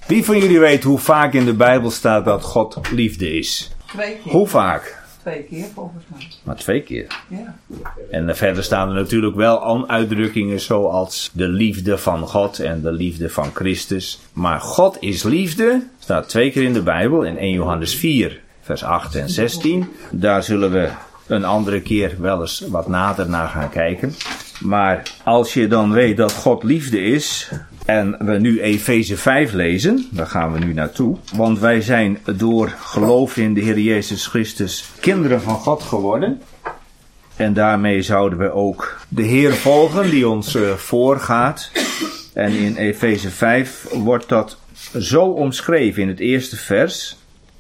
Wie van jullie weet hoe vaak in de Bijbel staat dat God liefde is? 2 keer. Hoe vaak? 2 keer volgens mij. Maar 2 keer. Ja. En verder staan er natuurlijk wel uitdrukkingen zoals de liefde van God en de liefde van Christus. Maar God is liefde, staat 2 keer in de Bijbel, in 1 Johannes 4, vers 8 en 16. Daar zullen we een andere keer wel eens wat nader naar gaan kijken. Maar als je dan weet dat God liefde is, en we nu Efeze 5 lezen, daar gaan we nu naartoe. Want wij zijn door geloof in de Heer Jezus Christus kinderen van God geworden. En daarmee zouden we ook de Heer volgen die ons voorgaat. En in Efeze 5 wordt dat zo omschreven in het eerste vers.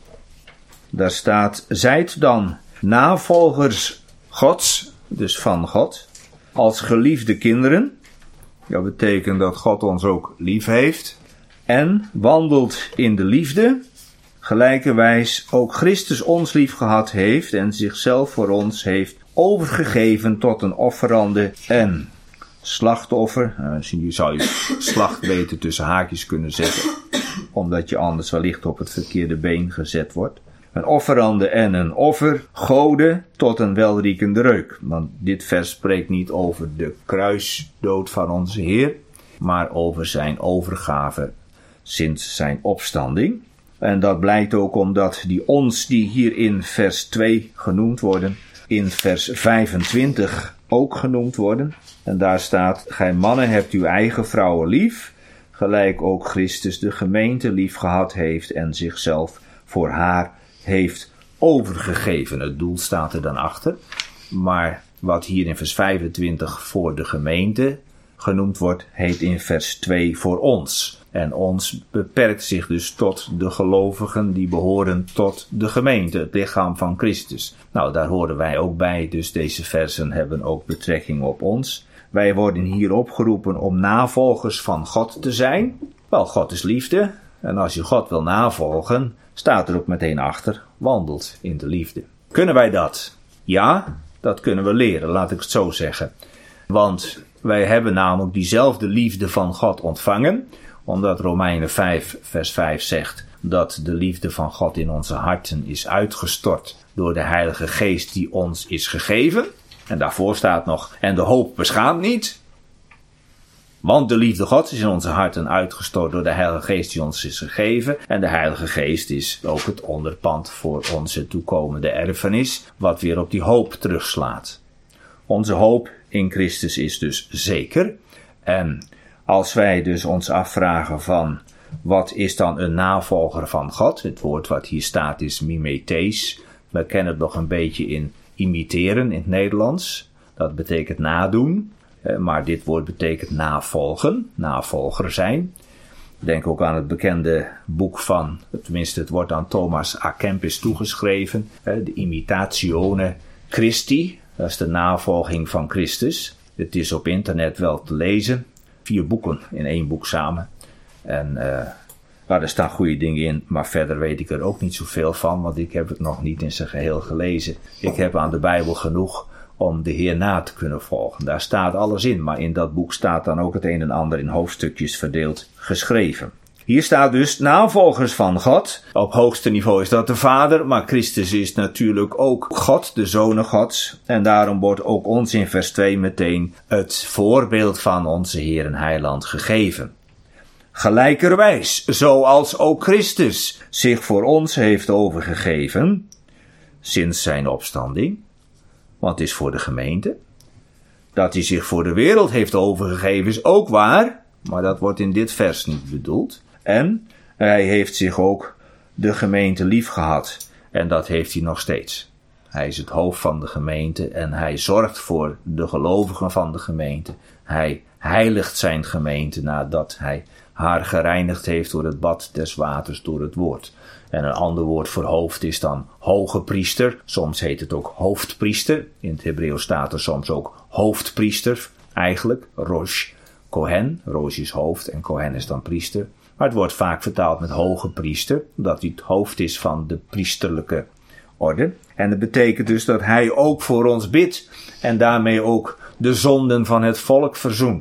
Daar staat, zijt dan navolgers Gods, dus van God, als geliefde kinderen. Dat betekent dat God ons ook lief heeft. En wandelt in de liefde, gelijkerwijs ook Christus ons lief gehad heeft en zichzelf voor ons heeft overgegeven tot een offerande en slachtoffer. Misschien zou je slacht beter tussen haakjes kunnen zetten, omdat je anders wellicht op het verkeerde been gezet wordt. Een offerande en een offer, gode tot een welriekende reuk. Want dit vers spreekt niet over de kruisdood van onze Heer, maar over zijn overgave sinds zijn opstanding. En dat blijkt ook omdat die ons die hier in vers 2 genoemd worden, in vers 25 ook genoemd worden. En daar staat, gij mannen hebt uw eigen vrouwen lief, gelijk ook Christus de gemeente lief gehad heeft en zichzelf voor haar heeft overgegeven. Het doel staat er dan achter. Maar wat hier in vers 25 voor de gemeente genoemd wordt, heet in vers 2 voor ons. En ons beperkt zich dus tot de gelovigen die behoren tot de gemeente, het lichaam van Christus. Nou, daar horen wij ook bij, dus deze versen hebben ook betrekking op ons. Wij worden hier opgeroepen om navolgers van God te zijn. Wel, God is liefde. En als je God wil navolgen, staat er ook meteen achter, wandelt in de liefde. Kunnen wij dat? Ja, dat kunnen we leren, laat ik het zo zeggen. Want wij hebben namelijk diezelfde liefde van God ontvangen, omdat Romeinen 5 vers 5 zegt dat de liefde van God in onze harten is uitgestort door de Heilige Geest die ons is gegeven. En daarvoor staat nog, en de hoop beschaamt niet. Want de liefde Gods is in onze harten uitgestort door de Heilige Geest die ons is gegeven. En de Heilige Geest is ook het onderpand voor onze toekomende erfenis, wat weer op die hoop terugslaat. Onze hoop in Christus is dus zeker. En als wij dus ons afvragen van, wat is dan een navolger van God? Het woord wat hier staat is mimetes. We kennen het nog een beetje in imiteren in het Nederlands. Dat betekent nadoen. Maar dit woord betekent navolgen, navolger zijn. Denk ook aan het bekende boek van, tenminste het wordt aan Thomas A. Kempis toegeschreven, de Imitatione Christi. Dat is de navolging van Christus. Het is op internet wel te lezen. 4 boeken in 1 boek samen. En er staan goede dingen in, maar verder weet ik er ook niet zoveel van, want ik heb het nog niet in zijn geheel gelezen. Ik heb aan de Bijbel genoeg om de Heer na te kunnen volgen. Daar staat alles in, maar in dat boek staat dan ook het een en ander in hoofdstukjes verdeeld geschreven. Hier staat dus navolgers van God. Op hoogste niveau is dat de Vader, maar Christus is natuurlijk ook God, de Zoon Gods. En daarom wordt ook ons in vers 2 meteen het voorbeeld van onze Heer en Heiland gegeven. Gelijkerwijs, zoals ook Christus zich voor ons heeft overgegeven, sinds zijn opstanding. Want het is voor de gemeente. Dat hij zich voor de wereld heeft overgegeven is ook waar, maar dat wordt in dit vers niet bedoeld. En hij heeft zich ook de gemeente lief gehad. En dat heeft hij nog steeds. Hij is het hoofd van de gemeente en hij zorgt voor de gelovigen van de gemeente. Hij heiligt zijn gemeente nadat hij haar gereinigd heeft door het bad des waters, door het woord. En een ander woord voor hoofd is dan hoge priester. Soms heet het ook hoofdpriester. In het Hebreeuws staat er soms ook hoofdpriester. Eigenlijk, Rosh Kohen. Rosh is hoofd en Kohen is dan priester. Maar het wordt vaak vertaald met hoge priester, omdat hij het hoofd is van de priesterlijke orde. En dat betekent dus dat hij ook voor ons bidt en daarmee ook de zonden van het volk verzoent.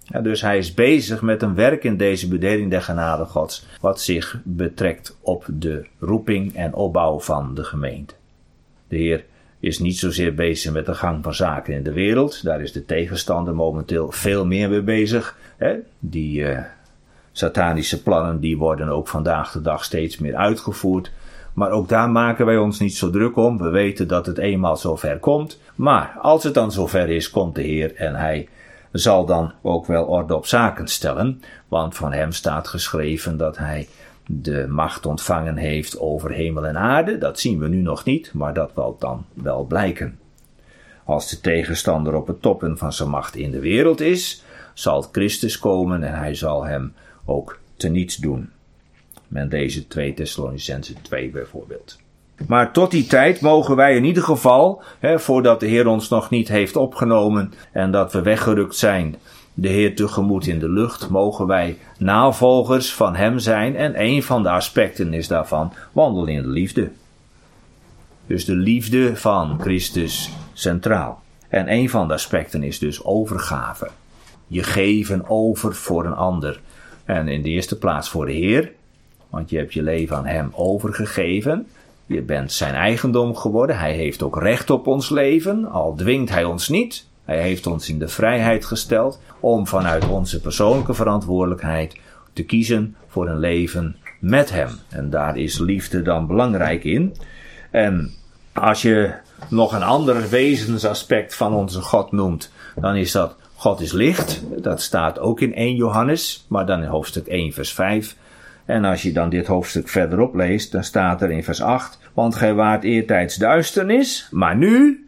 Ja, dus hij is bezig met een werk in deze bedeling der genade Gods, wat zich betrekt op de roeping en opbouw van de gemeente. De Heer is niet zozeer bezig met de gang van zaken in de wereld. Daar is de tegenstander momenteel veel meer mee bezig. Die satanische plannen die worden ook vandaag de dag steeds meer uitgevoerd. Maar ook daar maken wij ons niet zo druk om. We weten dat het eenmaal zover komt. Maar als het dan zover is, komt de Heer en hij zal dan ook wel orde op zaken stellen. Want van hem staat geschreven dat hij de macht ontvangen heeft over hemel en aarde. Dat zien we nu nog niet, maar dat zal dan wel blijken. Als de tegenstander op het toppen van zijn macht in de wereld is, zal Christus komen en hij zal hem ook teniets doen. Met deze 2 Thessalonicenzen 2 bijvoorbeeld. Maar tot die tijd mogen wij in ieder geval, voordat de Heer ons nog niet heeft opgenomen en dat we weggerukt zijn, de Heer tegemoet in de lucht, mogen wij navolgers van hem zijn. En een van de aspecten is daarvan wandelen in de liefde. Dus de liefde van Christus centraal. En een van de aspecten is dus overgave. Je geven over voor een ander. En in de eerste plaats voor de Heer. Want je hebt je leven aan hem overgegeven. Je bent zijn eigendom geworden. Hij heeft ook recht op ons leven. Al dwingt hij ons niet. Hij heeft ons in de vrijheid gesteld om vanuit onze persoonlijke verantwoordelijkheid te kiezen voor een leven met hem. En daar is liefde dan belangrijk in. En als je nog een ander wezensaspect van onze God noemt, dan is dat God is licht. Dat staat ook in 1 Johannes, maar dan in hoofdstuk 1 vers 5. En als je dan dit hoofdstuk verderop leest, dan staat er in vers 8, want gij waart eertijds duisternis, maar nu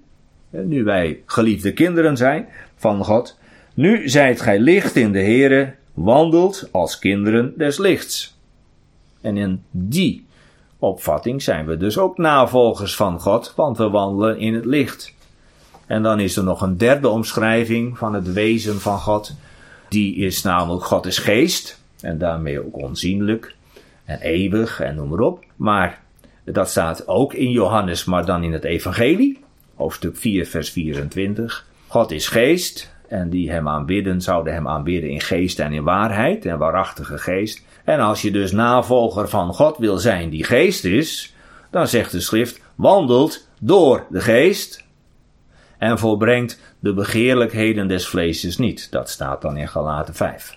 wij geliefde kinderen zijn van God, nu zijt gij licht in de Heere, wandelt als kinderen des lichts. En in die opvatting zijn we dus ook navolgers van God, want we wandelen in het licht. En dan is er nog een derde omschrijving van het wezen van God. Die is namelijk God is geest, en daarmee ook onzienlijk en eeuwig en noem maar op. Maar dat staat ook in Johannes, maar dan in het evangelie. Hoofdstuk 4 vers 24. God is geest en die hem aanbidden zouden hem aanbidden in geest en in waarheid en waarachtige geest. En als je dus navolger van God wil zijn die geest is, dan zegt de schrift, wandelt door de geest en volbrengt de begeerlijkheden des vleeses niet. Dat staat dan in Galaten 5.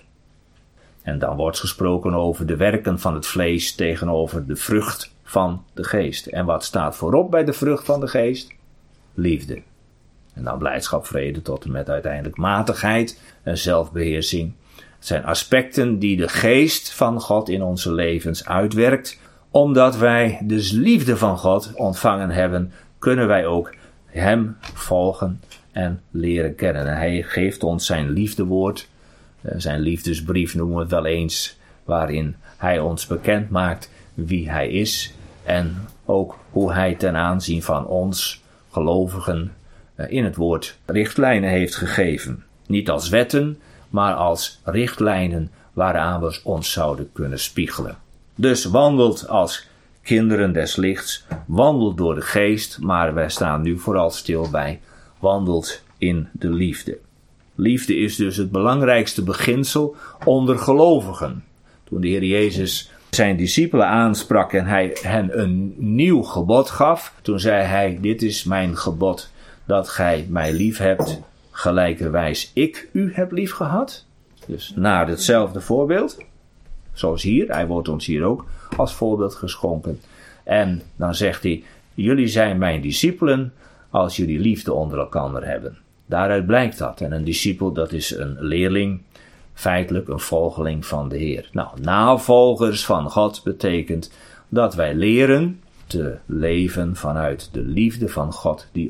En dan wordt gesproken over de werken van het vlees tegenover de vrucht van de geest. En wat staat voorop bij de vrucht van de geest? Liefde. En dan blijdschap, vrede tot en met uiteindelijk matigheid en zelfbeheersing. Het zijn aspecten die de geest van God in onze levens uitwerkt. Omdat wij dus liefde van God ontvangen hebben, kunnen wij ook hem volgen en leren kennen. En hij geeft ons zijn liefdewoord, zijn liefdesbrief noemen we het wel eens, waarin hij ons bekend maakt wie hij is en ook hoe hij ten aanzien van ons gelovigen in het woord richtlijnen heeft gegeven. Niet als wetten, maar als richtlijnen waaraan we ons zouden kunnen spiegelen. Dus wandelt als kinderen des lichts, wandelt door de geest, maar wij staan nu vooral stil bij wandelt in de liefde. Liefde is dus het belangrijkste beginsel onder gelovigen. Toen de Heer Jezus zijn discipelen aansprak en hij hen een nieuw gebod gaf, toen zei hij, dit is mijn gebod, dat gij mij lief hebt, gelijkerwijs ik u heb lief gehad. Dus naar hetzelfde voorbeeld, zoals hier, hij wordt ons hier ook als voorbeeld geschonken. En dan zegt hij, jullie zijn mijn discipelen als jullie liefde onder elkaar hebben. Daaruit blijkt dat. En een discipel, dat is een leerling, feitelijk een volgeling van de Heer. Nou, navolgers van God betekent dat wij leren te leven vanuit de liefde van God die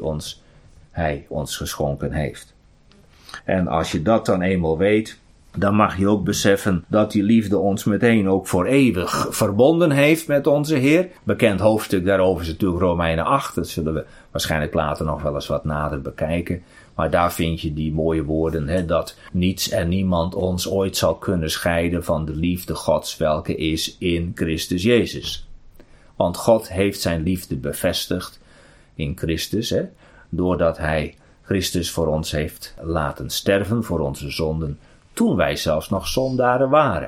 hij ons geschonken heeft. En als je dat dan eenmaal weet, dan mag je ook beseffen dat die liefde ons meteen ook voor eeuwig verbonden heeft met onze Heer. Bekend hoofdstuk daarover is natuurlijk Romeinen 8. Dat zullen we waarschijnlijk later nog wel eens wat nader bekijken. Maar daar vind je die mooie woorden, dat niets en niemand ons ooit zal kunnen scheiden van de liefde Gods, welke is in Christus Jezus. Want God heeft zijn liefde bevestigd in Christus, doordat hij Christus voor ons heeft laten sterven, voor onze zonden, toen wij zelfs nog zondaren waren.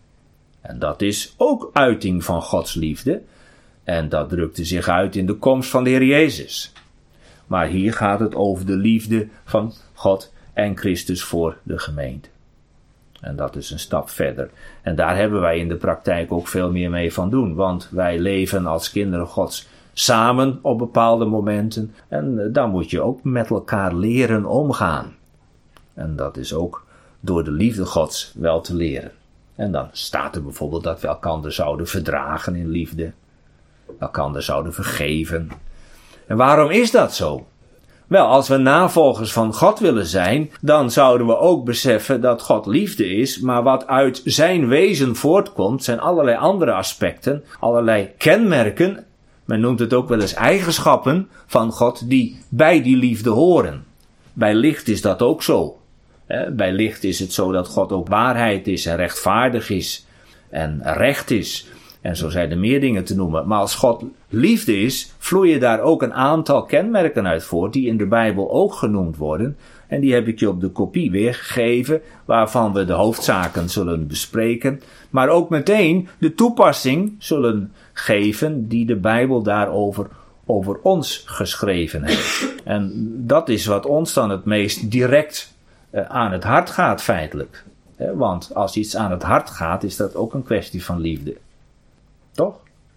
En dat is ook uiting van Gods liefde. En dat drukte zich uit in de komst van de Heer Jezus. Maar hier gaat het over de liefde van God en Christus voor de gemeente. En dat is een stap verder. En daar hebben wij in de praktijk ook veel meer mee van doen. Want wij leven als kinderen Gods samen op bepaalde momenten. En dan moet je ook met elkaar leren omgaan. En dat is ook door de liefde Gods wel te leren. En dan staat er bijvoorbeeld dat we elkander zouden verdragen in liefde. Elkander zouden vergeven. En waarom is dat zo? Wel, als we navolgers van God willen zijn, dan zouden we ook beseffen dat God liefde is, maar wat uit zijn wezen voortkomt, zijn allerlei andere aspecten, allerlei kenmerken, men noemt het ook wel eens eigenschappen van God, die bij die liefde horen. Bij licht is dat ook zo. Bij licht is het zo dat God ook waarheid is en rechtvaardig is en recht is. En zo zijn er meer dingen te noemen. Maar als God liefde is, vloeien daar ook een aantal kenmerken uit voort, die in de Bijbel ook genoemd worden. En die heb ik je op de kopie weergegeven, waarvan we de hoofdzaken zullen bespreken. Maar ook meteen de toepassing zullen geven die de Bijbel daarover over ons geschreven heeft. En dat is wat ons dan het meest direct aan het hart gaat feitelijk. Want als iets aan het hart gaat, is dat ook een kwestie van liefde. Toch?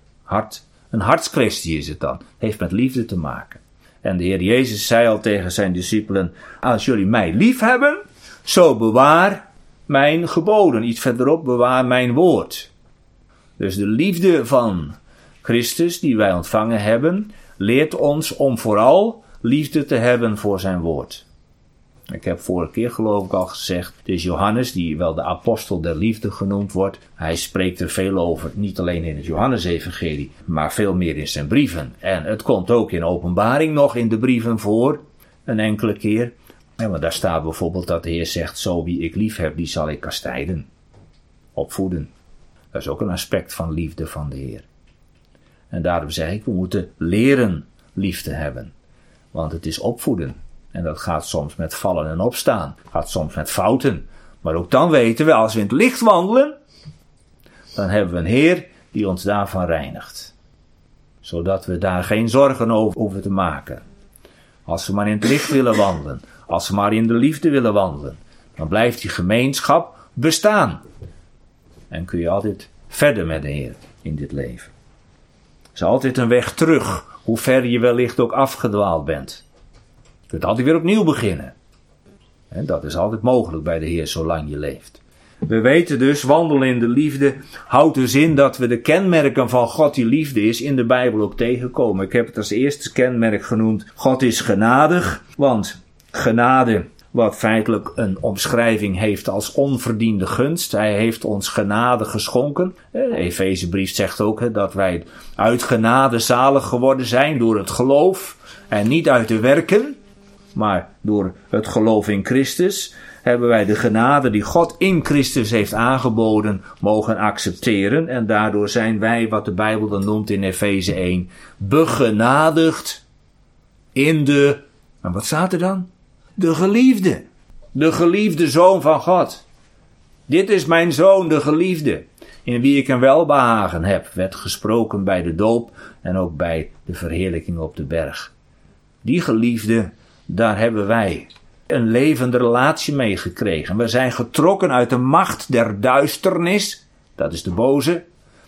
Een hartskwestie is het dan. Heeft met liefde te maken. En de Heer Jezus zei al tegen zijn discipelen: als jullie mij lief hebben, zo bewaar mijn geboden. Iets verderop, bewaar mijn woord. Dus de liefde van Christus die wij ontvangen hebben, leert ons om vooral liefde te hebben voor zijn woord. Ik heb vorige keer geloof ik al gezegd, het is Johannes die wel de apostel der liefde genoemd wordt. Hij spreekt er veel over, niet alleen in het Johannesevangelie, maar veel meer in zijn brieven. En het komt ook in Openbaring nog in de brieven voor, een enkele keer. En want daar staat bijvoorbeeld dat de Heer zegt, zo wie ik lief heb, die zal ik kastijden, opvoeden. Dat is ook een aspect van liefde van de Heer. En daarom zeg ik, we moeten leren lief te hebben. Want het is opvoeden. En dat gaat soms met vallen en opstaan. Gaat soms met fouten. Maar ook dan weten we, als we in het licht wandelen, dan hebben we een Heer die ons daarvan reinigt. Zodat we daar geen zorgen over hoeven te maken. Als we maar in het licht willen wandelen, als we maar in de liefde willen wandelen, dan blijft die gemeenschap bestaan. En kun je altijd verder met de Heer in dit leven. Er is altijd een weg terug, hoe ver je wellicht ook afgedwaald bent. Je kunt altijd weer opnieuw beginnen. En dat is altijd mogelijk bij de Heer zolang je leeft. We weten dus, wandelen in de liefde houdt dus in dat we de kenmerken van God die liefde is in de Bijbel ook tegenkomen. Ik heb het als eerste kenmerk genoemd, God is genadig, want genade, wat feitelijk een omschrijving heeft als onverdiende gunst. Hij heeft ons genade geschonken. De Efezebrief zegt ook dat wij uit genade zalig geworden zijn door het geloof en niet uit de werken. Maar door het geloof in Christus hebben wij de genade die God in Christus heeft aangeboden mogen accepteren. En daardoor zijn wij, wat de Bijbel dan noemt in Efeze 1, begenadigd in de, en wat staat er dan? De geliefde. De geliefde zoon van God. Dit is mijn zoon, de geliefde, in wie ik een welbehagen heb, werd gesproken bij de doop en ook bij de verheerlijking op de berg. Die geliefde, daar hebben wij een levende relatie mee gekregen. We zijn getrokken uit de macht der duisternis, dat is de boze,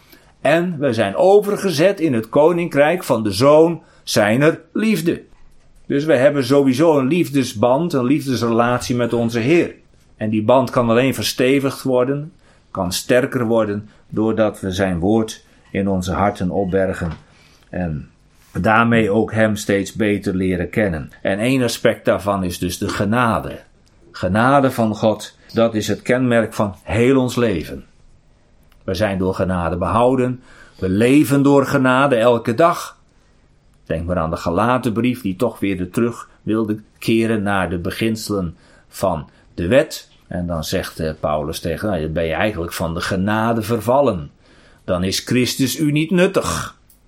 en we zijn overgezet in het koninkrijk van de zoon zijner liefde. Dus we hebben sowieso een liefdesband, een liefdesrelatie met onze Heer. En die band kan alleen verstevigd worden, kan sterker worden, doordat we zijn woord in onze harten opbergen en daarmee ook hem steeds beter leren kennen. En één aspect daarvan is dus de genade. Genade van God, dat is het kenmerk van heel ons leven. We zijn door genade behouden, we leven door genade elke dag. Denk maar aan de Galatenbrief die toch weer terug wilde keren naar de beginselen van de wet. En dan zegt Paulus tegen, dan ben je eigenlijk van de genade vervallen. Dan is Christus u niet nuttig.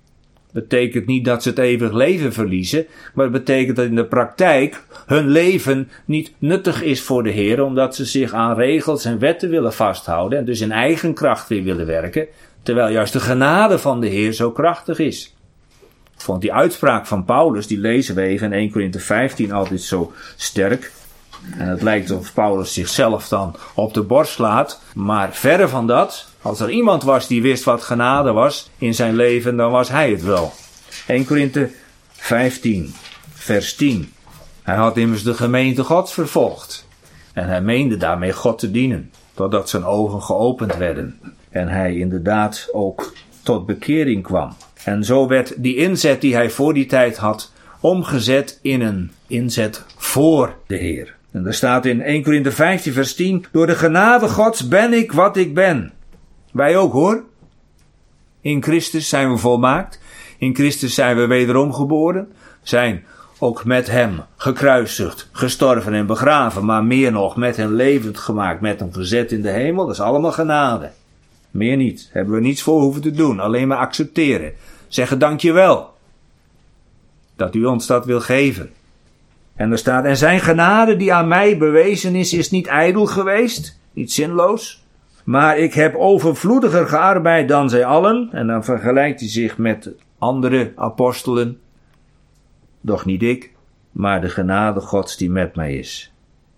Betekent niet dat ze het eeuwig leven verliezen, maar het betekent dat in de praktijk hun leven niet nuttig is voor de Heer, omdat ze zich aan regels en wetten willen vasthouden en dus in eigen kracht weer willen werken, terwijl juist de genade van de Heer zo krachtig is. Ik vond die uitspraak van Paulus, die lezen we even in 1 Korinthe 15 altijd zo sterk. En het lijkt alsof Paulus zichzelf dan op de borst slaat, maar verre van dat. Als er iemand was die wist wat genade was in zijn leven, dan was hij het wel. 1 Korinthe 15, vers 10. Hij had immers de gemeente Gods vervolgd. En hij meende daarmee God te dienen, totdat zijn ogen geopend werden. En hij inderdaad ook tot bekering kwam. En zo werd die inzet die hij voor die tijd had, omgezet in een inzet voor de Heer. En er staat in 1 Korinthe 15 vers 10, door de genade Gods ben ik wat ik ben. Wij ook hoor. In Christus zijn we volmaakt. In Christus zijn we wederom geboren. Zijn ook met hem gekruisigd, gestorven en begraven. Maar meer nog, met hem levend gemaakt, met hem gezet in de hemel. Dat is allemaal genade. Meer niet. Hebben we niets voor hoeven te doen. Alleen maar accepteren. Zeggen dankjewel. Dat u ons dat wil geven. En er staat, en zijn genade die aan mij bewezen is niet ijdel geweest. Niet zinloos. Maar ik heb overvloediger gearbeid dan zij allen. En dan vergelijkt hij zich met andere apostelen. Doch niet ik, maar de genade Gods die met mij is.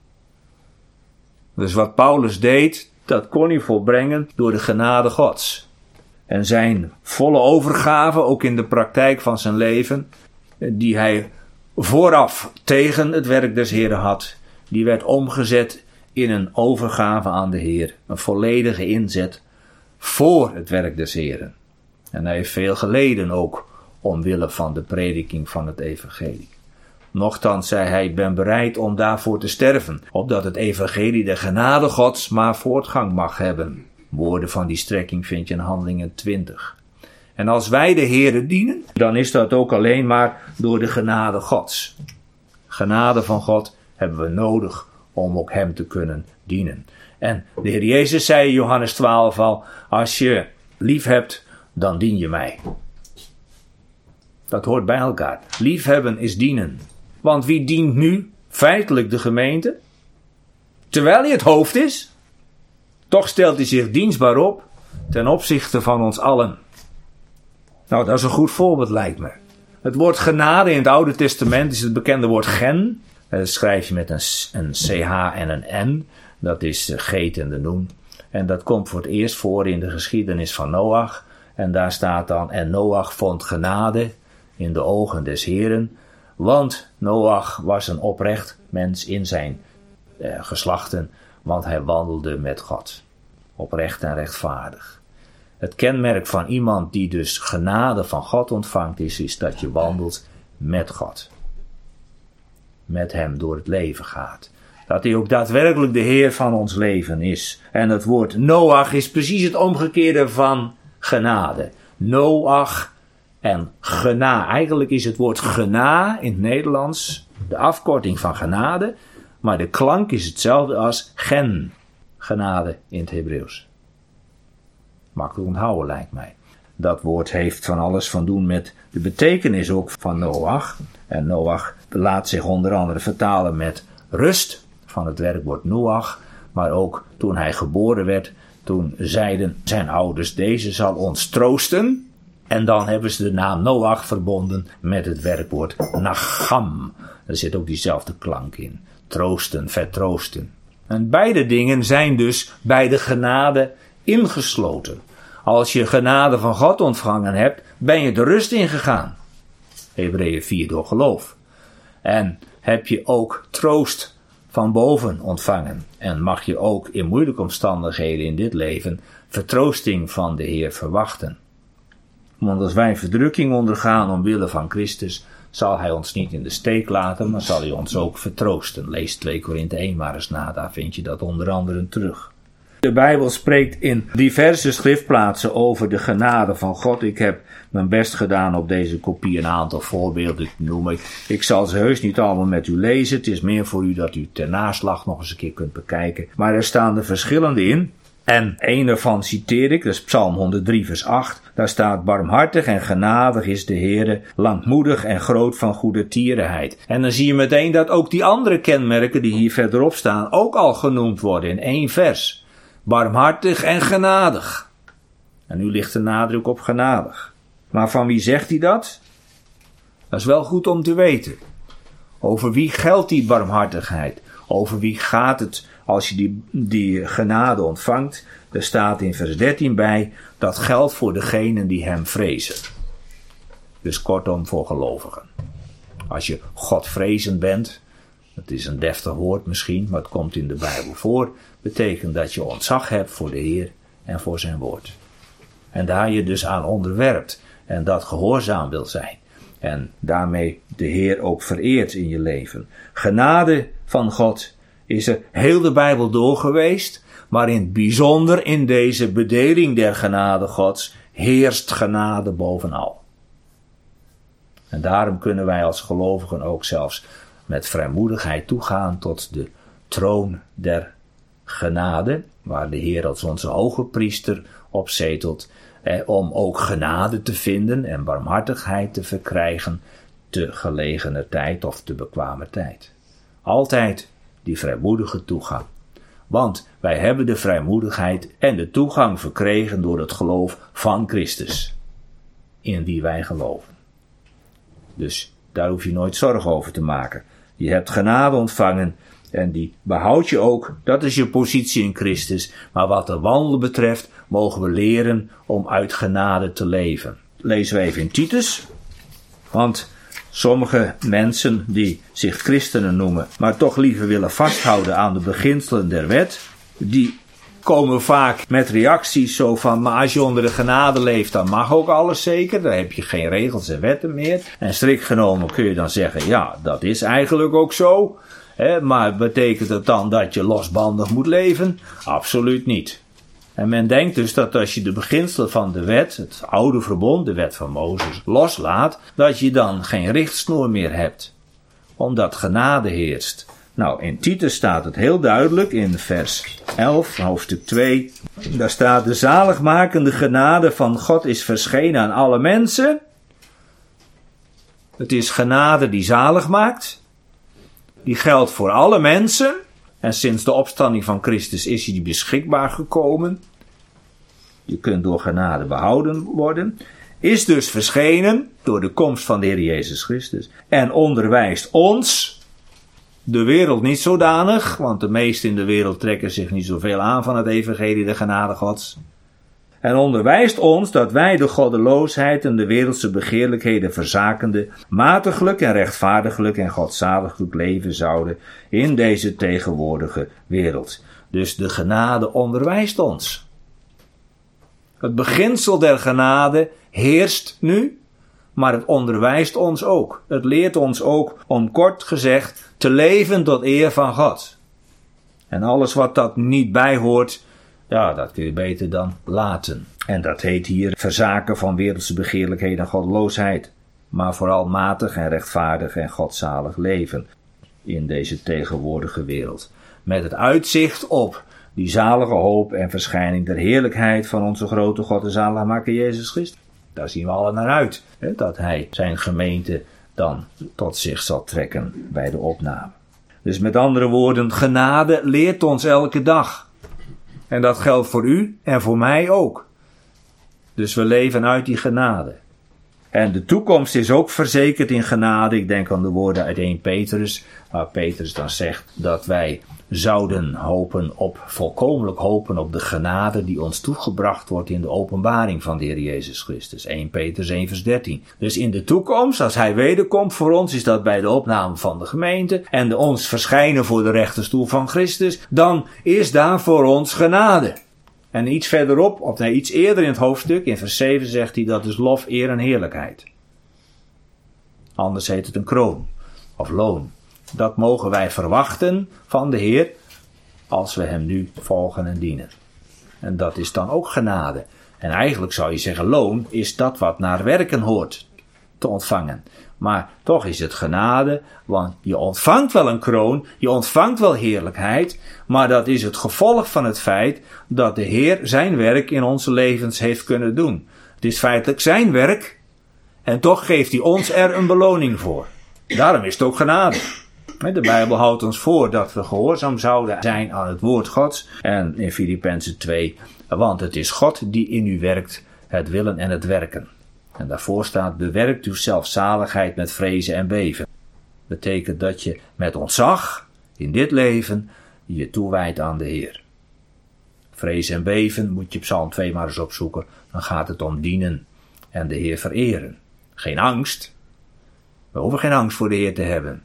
Dus wat Paulus deed, dat kon hij volbrengen door de genade Gods. En zijn volle overgave, ook in de praktijk van zijn leven, die hij vooraf tegen het werk des Heeren had, die werd omgezet in een overgave aan de Heer. Een volledige inzet voor het werk des Heeren. En hij heeft veel geleden ook omwille van de prediking van het evangelie. Nochtans zei hij, ik ben bereid om daarvoor te sterven, opdat het evangelie de genade Gods maar voortgang mag hebben. Woorden van die strekking vind je in Handelingen 20. En als wij de Heere dienen, dan is dat ook alleen maar door de genade Gods. Genade van God hebben we nodig om ook hem te kunnen dienen. En de Heer Jezus zei in Johannes 12 al, als je lief hebt, dan dien je mij. Dat hoort bij elkaar. Liefhebben is dienen. Want wie dient nu feitelijk de gemeente? Terwijl hij het hoofd is, toch stelt hij zich dienstbaar op ten opzichte van ons allen. Nou, dat is een goed voorbeeld, lijkt me. Het woord genade in het Oude Testament is het bekende woord gen. Dat schrijf je met een CH en een N. Dat is de geet en de noen. En dat komt voor het eerst voor in de geschiedenis van Noach. En daar staat dan, en Noach vond genade in de ogen des Heeren. Want Noach was een oprecht mens in zijn geslachten. Want hij wandelde met God. Oprecht en rechtvaardig. Het kenmerk van iemand die dus genade van God ontvangt is dat je wandelt met God. Met hem door het leven gaat. Dat hij ook daadwerkelijk de Heer van ons leven is. En het woord Noach is precies het omgekeerde van genade. Noach en gena. Eigenlijk is het woord gena in het Nederlands de afkorting van genade. Maar de klank is hetzelfde als gen. Genade in het Hebreeuws. Makkelijk onthouden lijkt mij. Dat woord heeft van alles van doen met de betekenis ook van Noach. En Noach laat zich onder andere vertalen met rust, van het werkwoord Noach. Maar ook toen hij geboren werd, toen zeiden zijn ouders, deze zal ons troosten. En dan hebben ze de naam Noach verbonden met het werkwoord Nacham. Er zit ook diezelfde klank in. Troosten, vertroosten. En beide dingen zijn dus bij de genade ingesloten. Als je genade van God ontvangen hebt, ben je de rust ingegaan. Hebreeën 4 door geloof. En heb je ook troost van boven ontvangen. En mag je ook in moeilijke omstandigheden in dit leven vertroosting van de Heer verwachten. Want als wij verdrukking ondergaan omwille van Christus, zal hij ons niet in de steek laten, maar zal hij ons ook vertroosten. Lees 2 Korinthe 1 maar eens na, daar vind je dat onder andere terug. De Bijbel spreekt in diverse schriftplaatsen over de genade van God. Ik heb mijn best gedaan op deze kopie een aantal voorbeelden te noemen. Ik zal ze heus niet allemaal met u lezen. Het is meer voor u dat u ter naslag nog eens een keer kunt bekijken. Maar er staan er verschillende in. En een ervan citeer ik, dat is Psalm 103 vers 8. Daar staat: barmhartig en genadig is de Heere, langmoedig en groot van goede tierenheid. En dan zie je meteen dat ook die andere kenmerken die hier verderop staan ook al genoemd worden in 1 vers. Barmhartig en genadig. En nu ligt de nadruk op genadig. Maar van wie zegt hij dat? Dat is wel goed om te weten. Over wie geldt die barmhartigheid? Over wie gaat het als je die genade ontvangt? Er staat in vers 13 bij, dat geldt voor degenen die hem vrezen. Dus kortom voor gelovigen. Als je Godvrezend bent, dat is een deftig woord misschien, maar het komt in de Bijbel voor, betekent dat je ontzag hebt voor de Heer en voor zijn woord. En daar je dus aan onderwerpt en dat gehoorzaam wil zijn. En daarmee de Heer ook vereert in je leven. Genade van God is er heel de Bijbel door geweest, maar in het bijzonder in deze bedeling der genade Gods heerst genade bovenal. En daarom kunnen wij als gelovigen ook zelfs met vrijmoedigheid toegaan tot de troon der genade, waar de Heer als onze hoge priester op zetelt, om ook genade te vinden en barmhartigheid te verkrijgen te gelegener tijd of te bekwamer tijd. Altijd die vrijmoedige toegang. Want wij hebben de vrijmoedigheid en de toegang verkregen door het geloof van Christus, in wie wij geloven. Dus daar hoef je nooit zorgen over te maken. Je hebt genade ontvangen en die behoud je ook. Dat is je positie in Christus. Maar wat de wandel betreft mogen we leren om uit genade te leven. Lezen we even in Titus. Want sommige mensen die zich christenen noemen, maar toch liever willen vasthouden aan de beginselen der wet, die komen vaak met reacties zo van, maar als je onder de genade leeft, dan mag ook alles zeker. Dan heb je geen regels en wetten meer. En strikt genomen kun je dan zeggen, ja, dat is eigenlijk ook zo. Maar betekent het dan dat je losbandig moet leven? Absoluut niet. En men denkt dus dat als je de beginselen van de wet, het oude verbond, de wet van Mozes, loslaat, dat je dan geen richtsnoer meer hebt. Omdat genade heerst. Nou, in Titus staat het heel duidelijk in vers 11, hoofdstuk 2. Daar staat: de zaligmakende genade van God is verschenen aan alle mensen. Het is genade die zalig maakt. Die geldt voor alle mensen. En sinds de opstanding van Christus is die beschikbaar gekomen. Je kunt door genade behouden worden. Is dus verschenen door de komst van de Heer Jezus Christus. En onderwijst ons, de wereld niet zodanig, want de meesten in de wereld trekken zich niet zoveel aan van het evangelie der genade Gods. En onderwijst ons dat wij de goddeloosheid en de wereldse begeerlijkheden verzakende, matiglijk en rechtvaardiglijk en godzaliglijk leven zouden in deze tegenwoordige wereld. Dus de genade onderwijst ons. Het beginsel der genade heerst nu, maar het onderwijst ons ook. Het leert ons ook, om kort gezegd, te leven tot eer van God. En alles wat dat niet bijhoort, ja, dat kun je beter dan laten. En dat heet hier verzaken van wereldse begeerlijkheden en goddeloosheid. Maar vooral matig en rechtvaardig en godzalig leven in deze tegenwoordige wereld. Met het uitzicht op die zalige hoop en verschijning der heerlijkheid van onze grote God en zaligmaker Jezus Christus. Daar zien we alle naar uit. Hè, dat hij zijn gemeente dan tot zich zal trekken bij de opname. Dus met andere woorden, genade leert ons elke dag. En dat geldt voor u en voor mij ook. Dus we leven uit die genade. En de toekomst is ook verzekerd in genade. Ik denk aan de woorden uit 1 Petrus, waar Petrus dan zegt dat wij zouden volkomenlijk hopen op de genade die ons toegebracht wordt in de openbaring van de Heer Jezus Christus. 1 Petrus 1 vers 13. Dus in de toekomst, als hij wederkomt voor ons, is dat bij de opname van de gemeente en ons verschijnen voor de rechterstoel van Christus, dan is daar voor ons genade. En iets verderop, of nee, iets eerder in het hoofdstuk, in vers 7 zegt hij dat is lof, eer en heerlijkheid. Anders heet het een kroon of loon. Dat mogen wij verwachten van de Heer als we hem nu volgen en dienen. En dat is dan ook genade. En eigenlijk zou je zeggen, loon is dat wat naar werken hoort te ontvangen. Maar toch is het genade, want je ontvangt wel een kroon, je ontvangt wel heerlijkheid, maar dat is het gevolg van het feit dat de Heer zijn werk in onze levens heeft kunnen doen. Het is feitelijk zijn werk en toch geeft hij ons er een beloning voor. Daarom is het ook genade. De Bijbel houdt ons voor dat we gehoorzaam zouden zijn aan het woord Gods. En in Filippenzen 2, want het is God die in u werkt, het willen en het werken. En daarvoor staat, bewerkt uw zelfzaligheid met vrezen en beven. Betekent dat je met ontzag in dit leven je toewijdt aan de Heer. Vrezen en beven moet je Psalm 2 maar eens opzoeken. Dan gaat het om dienen en de Heer vereren. Geen angst. We hoeven geen angst voor de Heer te hebben.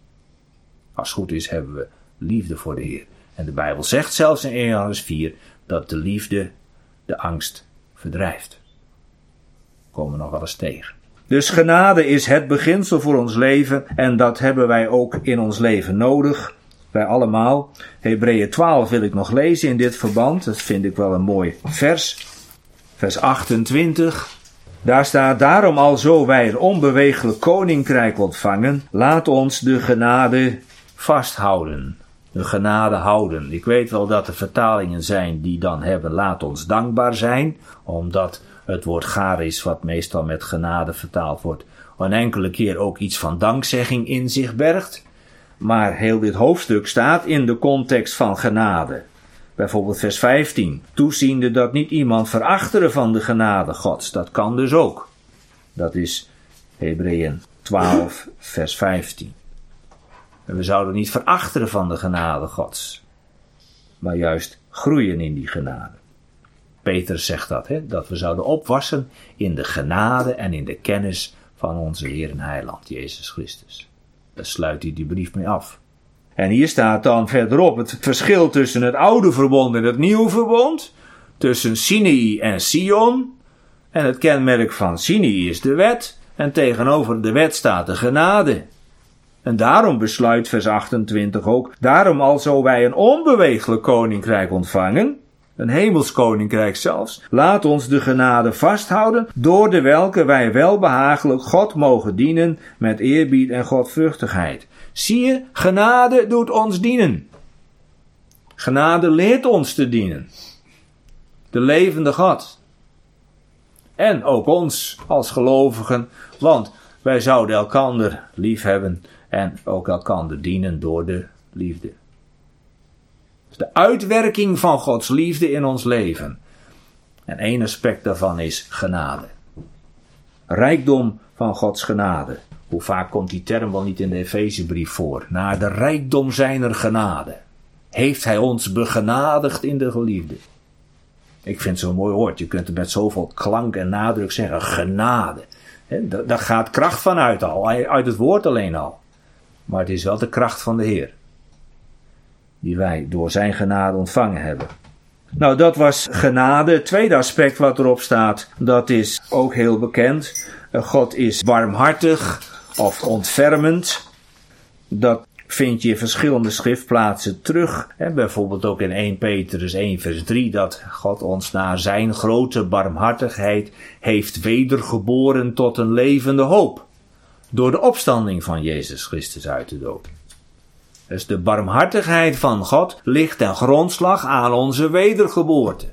Als het goed is hebben we liefde voor de Heer. En de Bijbel zegt zelfs in 1 Johannes 4 dat de liefde de angst verdrijft. Komen we nog wel eens tegen. Dus genade is het beginsel voor ons leven en dat hebben wij ook in ons leven nodig. Wij allemaal. Hebreeën 12 wil ik nog lezen in dit verband. Dat vind ik wel een mooi vers. Vers 28. Daar staat, daarom alzo wij een onbeweeglijk koninkrijk ontvangen, laat ons de genade vasthouden. De genade houden. Ik weet wel dat er vertalingen zijn die dan hebben, laat ons dankbaar zijn, omdat het woord charis, wat meestal met genade vertaald wordt, een enkele keer ook iets van dankzegging in zich bergt. Maar heel dit hoofdstuk staat in de context van genade. Bijvoorbeeld vers 15. Toeziende dat niet iemand verachteren van de genade Gods. Dat kan dus ook. Dat is Hebreeën 12 vers 15. En we zouden niet verachteren van de genade Gods. Maar juist groeien in die genade. Petrus zegt dat, dat we zouden opwassen in de genade en in de kennis van onze Heer en Heiland, Jezus Christus. Daar sluit hij die brief mee af. En hier staat dan verderop het verschil tussen het oude verbond en het nieuwe verbond. Tussen Sinai en Sion. En het kenmerk van Sinai is de wet. En tegenover de wet staat de genade. En daarom besluit vers 28 ook. Daarom alzo wij een onbeweeglijk koninkrijk ontvangen. Een hemels koninkrijk zelfs. Laat ons de genade vasthouden. Door de welke wij welbehagelijk God mogen dienen. Met eerbied en godvruchtigheid. Zie je, genade doet ons dienen. Genade leert ons te dienen. De levende God. En ook ons als gelovigen, want wij zouden elkander lief hebben en ook elkander dienen door de liefde. Dus de uitwerking van Gods liefde in ons leven. En één aspect daarvan is genade. Rijkdom van Gods genade. Hoe vaak komt die term wel niet in de Efezebrief voor? Naar de rijkdom zijner genade. Heeft hij ons begenadigd in de geliefde. Ik vind het zo'n mooi woord. Je kunt het met zoveel klank en nadruk zeggen. Genade. Daar gaat kracht van uit al. Uit het woord alleen al. Maar het is wel de kracht van de Heer. Die wij door zijn genade ontvangen hebben. Nou, dat was genade. Het tweede aspect wat erop staat, dat is ook heel bekend. God is barmhartig of ontfermend. Dat vind je in verschillende schriftplaatsen terug. Bijvoorbeeld ook in 1 Petrus 1 vers 3, dat God ons naar zijn grote barmhartigheid heeft wedergeboren tot een levende hoop. Door de opstanding van Jezus Christus uit de dood. Dus de barmhartigheid van God ligt ten grondslag aan onze wedergeboorte.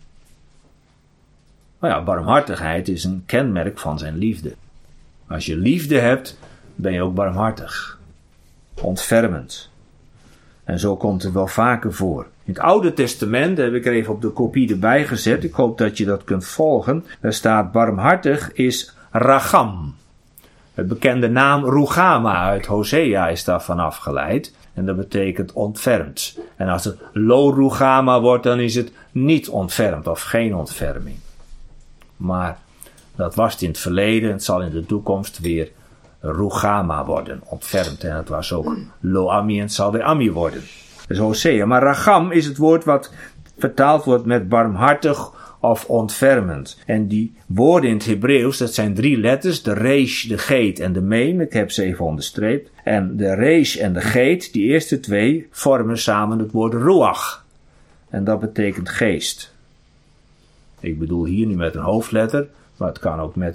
Nou ja, barmhartigheid is een kenmerk van zijn liefde. Als je liefde hebt, ben je ook barmhartig. Ontfermend. En zo komt het wel vaker voor. In het Oude Testament heb ik er even op de kopie erbij gezet. Ik hoop dat je dat kunt volgen. Daar staat barmhartig is racham. Het bekende naam Rugama uit Hosea is daarvan afgeleid. En dat betekent ontfermd. En als het lo Rugama wordt, dan is het niet ontfermd of geen ontferming. Maar dat was het in het verleden. Het zal in de toekomst weer Rugama worden. Ontfermd. En het was ook lo ami en het zal weer ami worden. Dus Hosea. Maar racham is het woord wat vertaald wordt met barmhartig of ontfermend. En die woorden in het Hebreeuws, dat zijn 3 letters. De resh, de geet en de mem. Ik heb ze even onderstreept. En de resh en de geet, die eerste 2, vormen samen het woord ruach. En dat betekent geest. Ik bedoel hier nu met een hoofdletter, maar het kan ook met een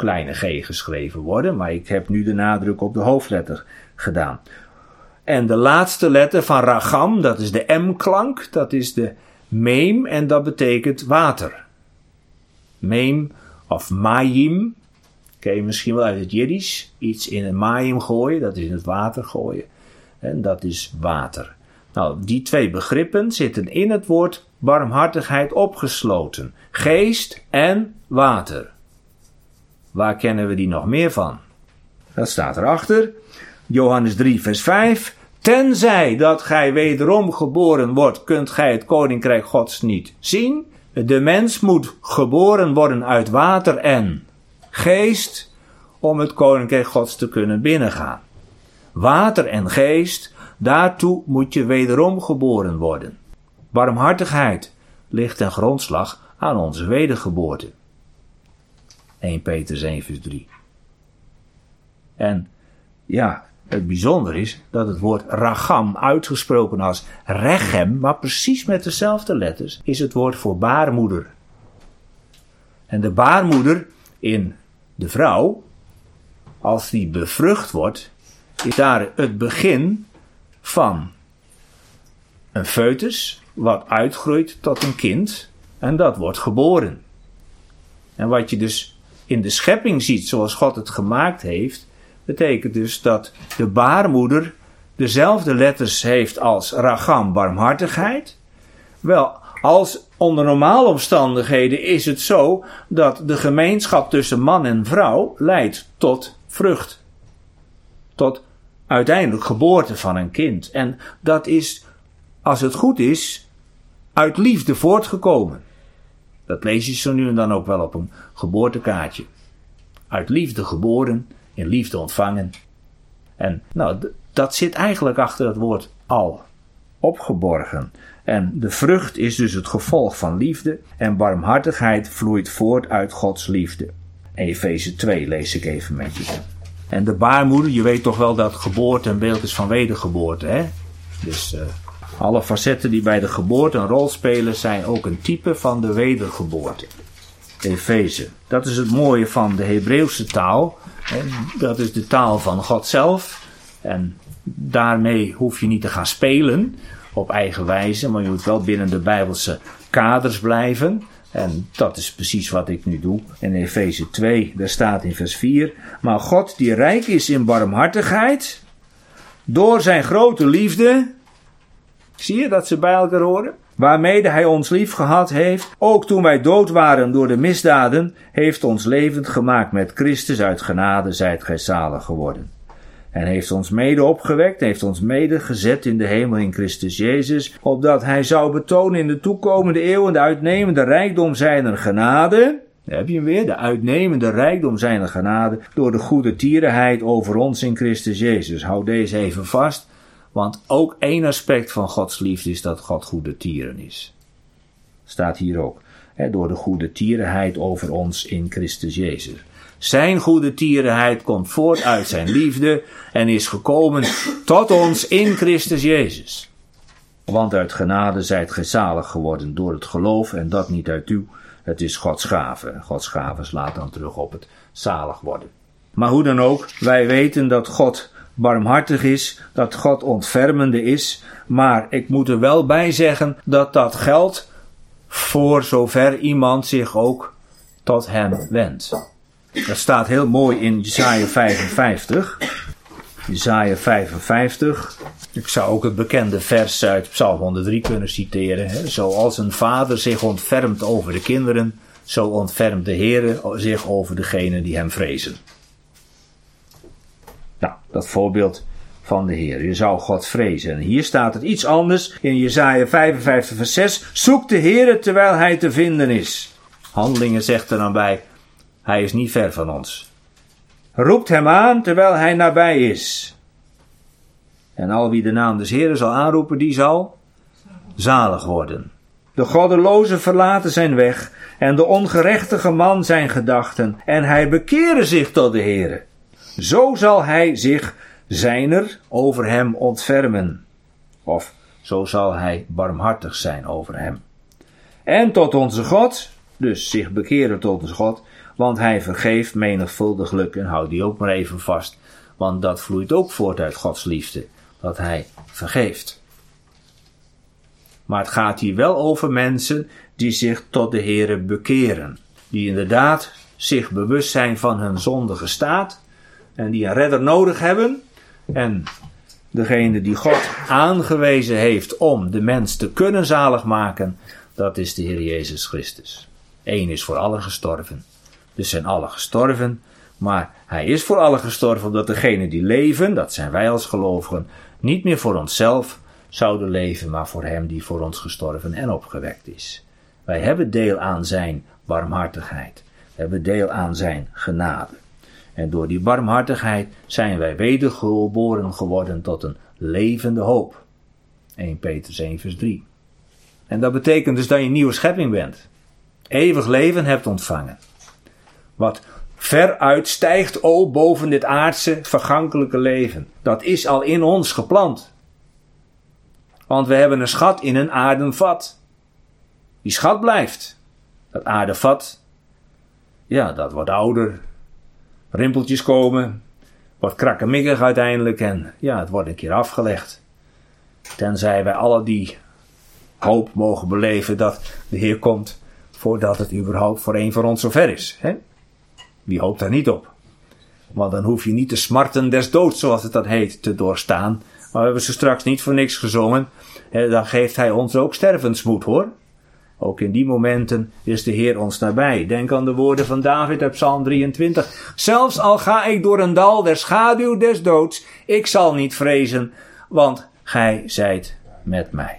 kleine g geschreven worden, maar ik heb nu de nadruk op de hoofdletter gedaan. En de laatste letter van ragam, dat is de M-klank, dat is de meem en dat betekent water. Meem of mayim, ken je misschien wel uit het Jiddisch, iets in een mayim gooien, dat is in het water gooien. En dat is water. Nou, die twee begrippen zitten in het woord barmhartigheid opgesloten. Geest en water. Waar kennen we die nog meer van? Dat staat erachter. Johannes 3 vers 5. Tenzij dat gij wederom geboren wordt, kunt gij het koninkrijk Gods niet zien. De mens moet geboren worden uit water en geest om het koninkrijk Gods te kunnen binnengaan. Water en geest, daartoe moet je wederom geboren worden. Barmhartigheid ligt ten grondslag aan onze wedergeboorte. 1 Petrus 1 vers 3. En ja, het bijzonder is dat het woord ragam, uitgesproken als rechem, maar precies met dezelfde letters, is het woord voor baarmoeder. En de baarmoeder in de vrouw, als die bevrucht wordt, is daar het begin van een foetus, wat uitgroeit tot een kind, en dat wordt geboren. En wat je dus in de schepping ziet, zoals God het gemaakt heeft, betekent dus dat de baarmoeder dezelfde letters heeft als ragam, barmhartigheid. Wel, als onder normale omstandigheden is het zo dat de gemeenschap tussen man en vrouw leidt tot vrucht. Tot uiteindelijk geboorte van een kind. En dat is, als het goed is, uit liefde voortgekomen. Dat lees je zo nu en dan ook wel op een geboortekaartje. Uit liefde geboren, in liefde ontvangen. En nou, dat zit eigenlijk achter het woord al. Opgeborgen. En de vrucht is dus het gevolg van liefde. En barmhartigheid vloeit voort uit Gods liefde. Efeze 2 lees ik even met je. En de baarmoeder, je weet toch wel dat geboorte een beeld is van wedergeboorte, hè? Dus alle facetten die bij de geboorte een rol spelen zijn ook een type van de wedergeboorte. Efeze. Dat is het mooie van de Hebreeuwse taal. Dat is de taal van God zelf. En daarmee hoef je niet te gaan spelen op eigen wijze, maar je moet wel binnen de Bijbelse kaders blijven. En dat is precies wat ik nu doe. In Efeze 2, daar staat in vers 4. Maar God die rijk is in barmhartigheid, door zijn grote liefde, zie je dat ze bij elkaar horen? Waarmede hij ons lief gehad heeft, ook toen wij dood waren door de misdaden, heeft ons levend gemaakt met Christus, uit genade zijt gij zalig geworden. En heeft ons mede opgewekt, heeft ons mede gezet in de hemel in Christus Jezus, opdat hij zou betonen in de toekomende eeuwen de uitnemende rijkdom zijner genade. Daar heb je hem weer, de uitnemende rijkdom zijner genade, door de goede tierenheid over ons in Christus Jezus. Hou deze even vast, want ook één aspect van Gods liefde is dat God goede tieren is. Staat hier ook, door de goede tierenheid over ons in Christus Jezus. Zijn goede tierenheid komt voort uit zijn liefde en is gekomen tot ons in Christus Jezus. Want uit genade zijt gij zalig geworden door het geloof en dat niet uit u. Het is Gods gave. Gods gave slaat dan terug op het zalig worden. Maar hoe dan ook, wij weten dat God barmhartig is, dat God ontfermende is. Maar ik moet er wel bij zeggen dat dat geldt voor zover iemand zich ook tot hem wendt. Dat staat heel mooi in Jesaja 55. Jesaja 55. Ik zou ook het bekende vers uit Psalm 103 kunnen citeren. Hè? Zoals een vader zich ontfermt over de kinderen, zo ontfermt de Heere zich over degenen die hem vrezen. Nou, dat voorbeeld van de Heer. Je zou God vrezen. En hier staat het iets anders in Jesaja 55 vers 6. Zoek de Heere terwijl hij te vinden is. Handelingen zegt er dan bij, hij is niet ver van ons. Roept hem aan terwijl hij nabij is. En al wie de naam des Heeren zal aanroepen, die zal zalig worden. De goddeloze verlaten zijn weg en de ongerechtige man zijn gedachten. En hij bekere zich tot de Heere. Zo zal hij zich zijner over hem ontfermen. Of zo zal hij barmhartig zijn over hem. En tot onze God, dus zich bekeren tot onze God. want hij vergeeft menigvuldiglijk. En houd die ook maar even vast, want dat vloeit ook voort uit Gods liefde, dat hij vergeeft. Maar het gaat hier wel over mensen die zich tot de Heere bekeren. Die inderdaad zich bewust zijn van hun zondige staat. En die een redder nodig hebben. En degene die God aangewezen heeft om de mens te kunnen zaligmaken, dat is de Heer Jezus Christus. Eén is voor allen gestorven. Dus zijn allen gestorven. Maar hij is voor allen gestorven omdat degenen die leven, dat zijn wij als gelovigen, niet meer voor onszelf zouden leven, maar voor hem die voor ons gestorven en opgewekt is. Wij hebben deel aan zijn barmhartigheid. We hebben deel aan zijn genade. En door die barmhartigheid zijn wij wedergeboren geworden tot een levende hoop. 1 Petrus 1 vers 3. En dat betekent dus dat je een nieuwe schepping bent. Eeuwig leven hebt ontvangen. Wat ver uitstijgt boven dit aardse vergankelijke leven. Dat is al in ons geplant. Want we hebben een schat in een aarden vat. Die schat blijft. Dat aarden vat, ja, dat wordt ouder. Rimpeltjes komen. Wordt krakkemikkig uiteindelijk. En ja, het wordt een keer afgelegd. Tenzij wij alle die hoop mogen beleven dat de Heer komt voordat het überhaupt voor een van ons zover is. Hè? Wie hoopt daar niet op? Want dan hoef je niet de smarten des doods, zoals het dat heet, te doorstaan. Maar we hebben ze straks niet voor niks gezongen. Dan geeft hij ons ook stervensmoed, hoor. Ook in die momenten is de Heer ons nabij. Denk aan de woorden van David uit Psalm 23. Zelfs al ga ik door een dal der schaduw des doods, ik zal niet vrezen, want gij zijt met mij.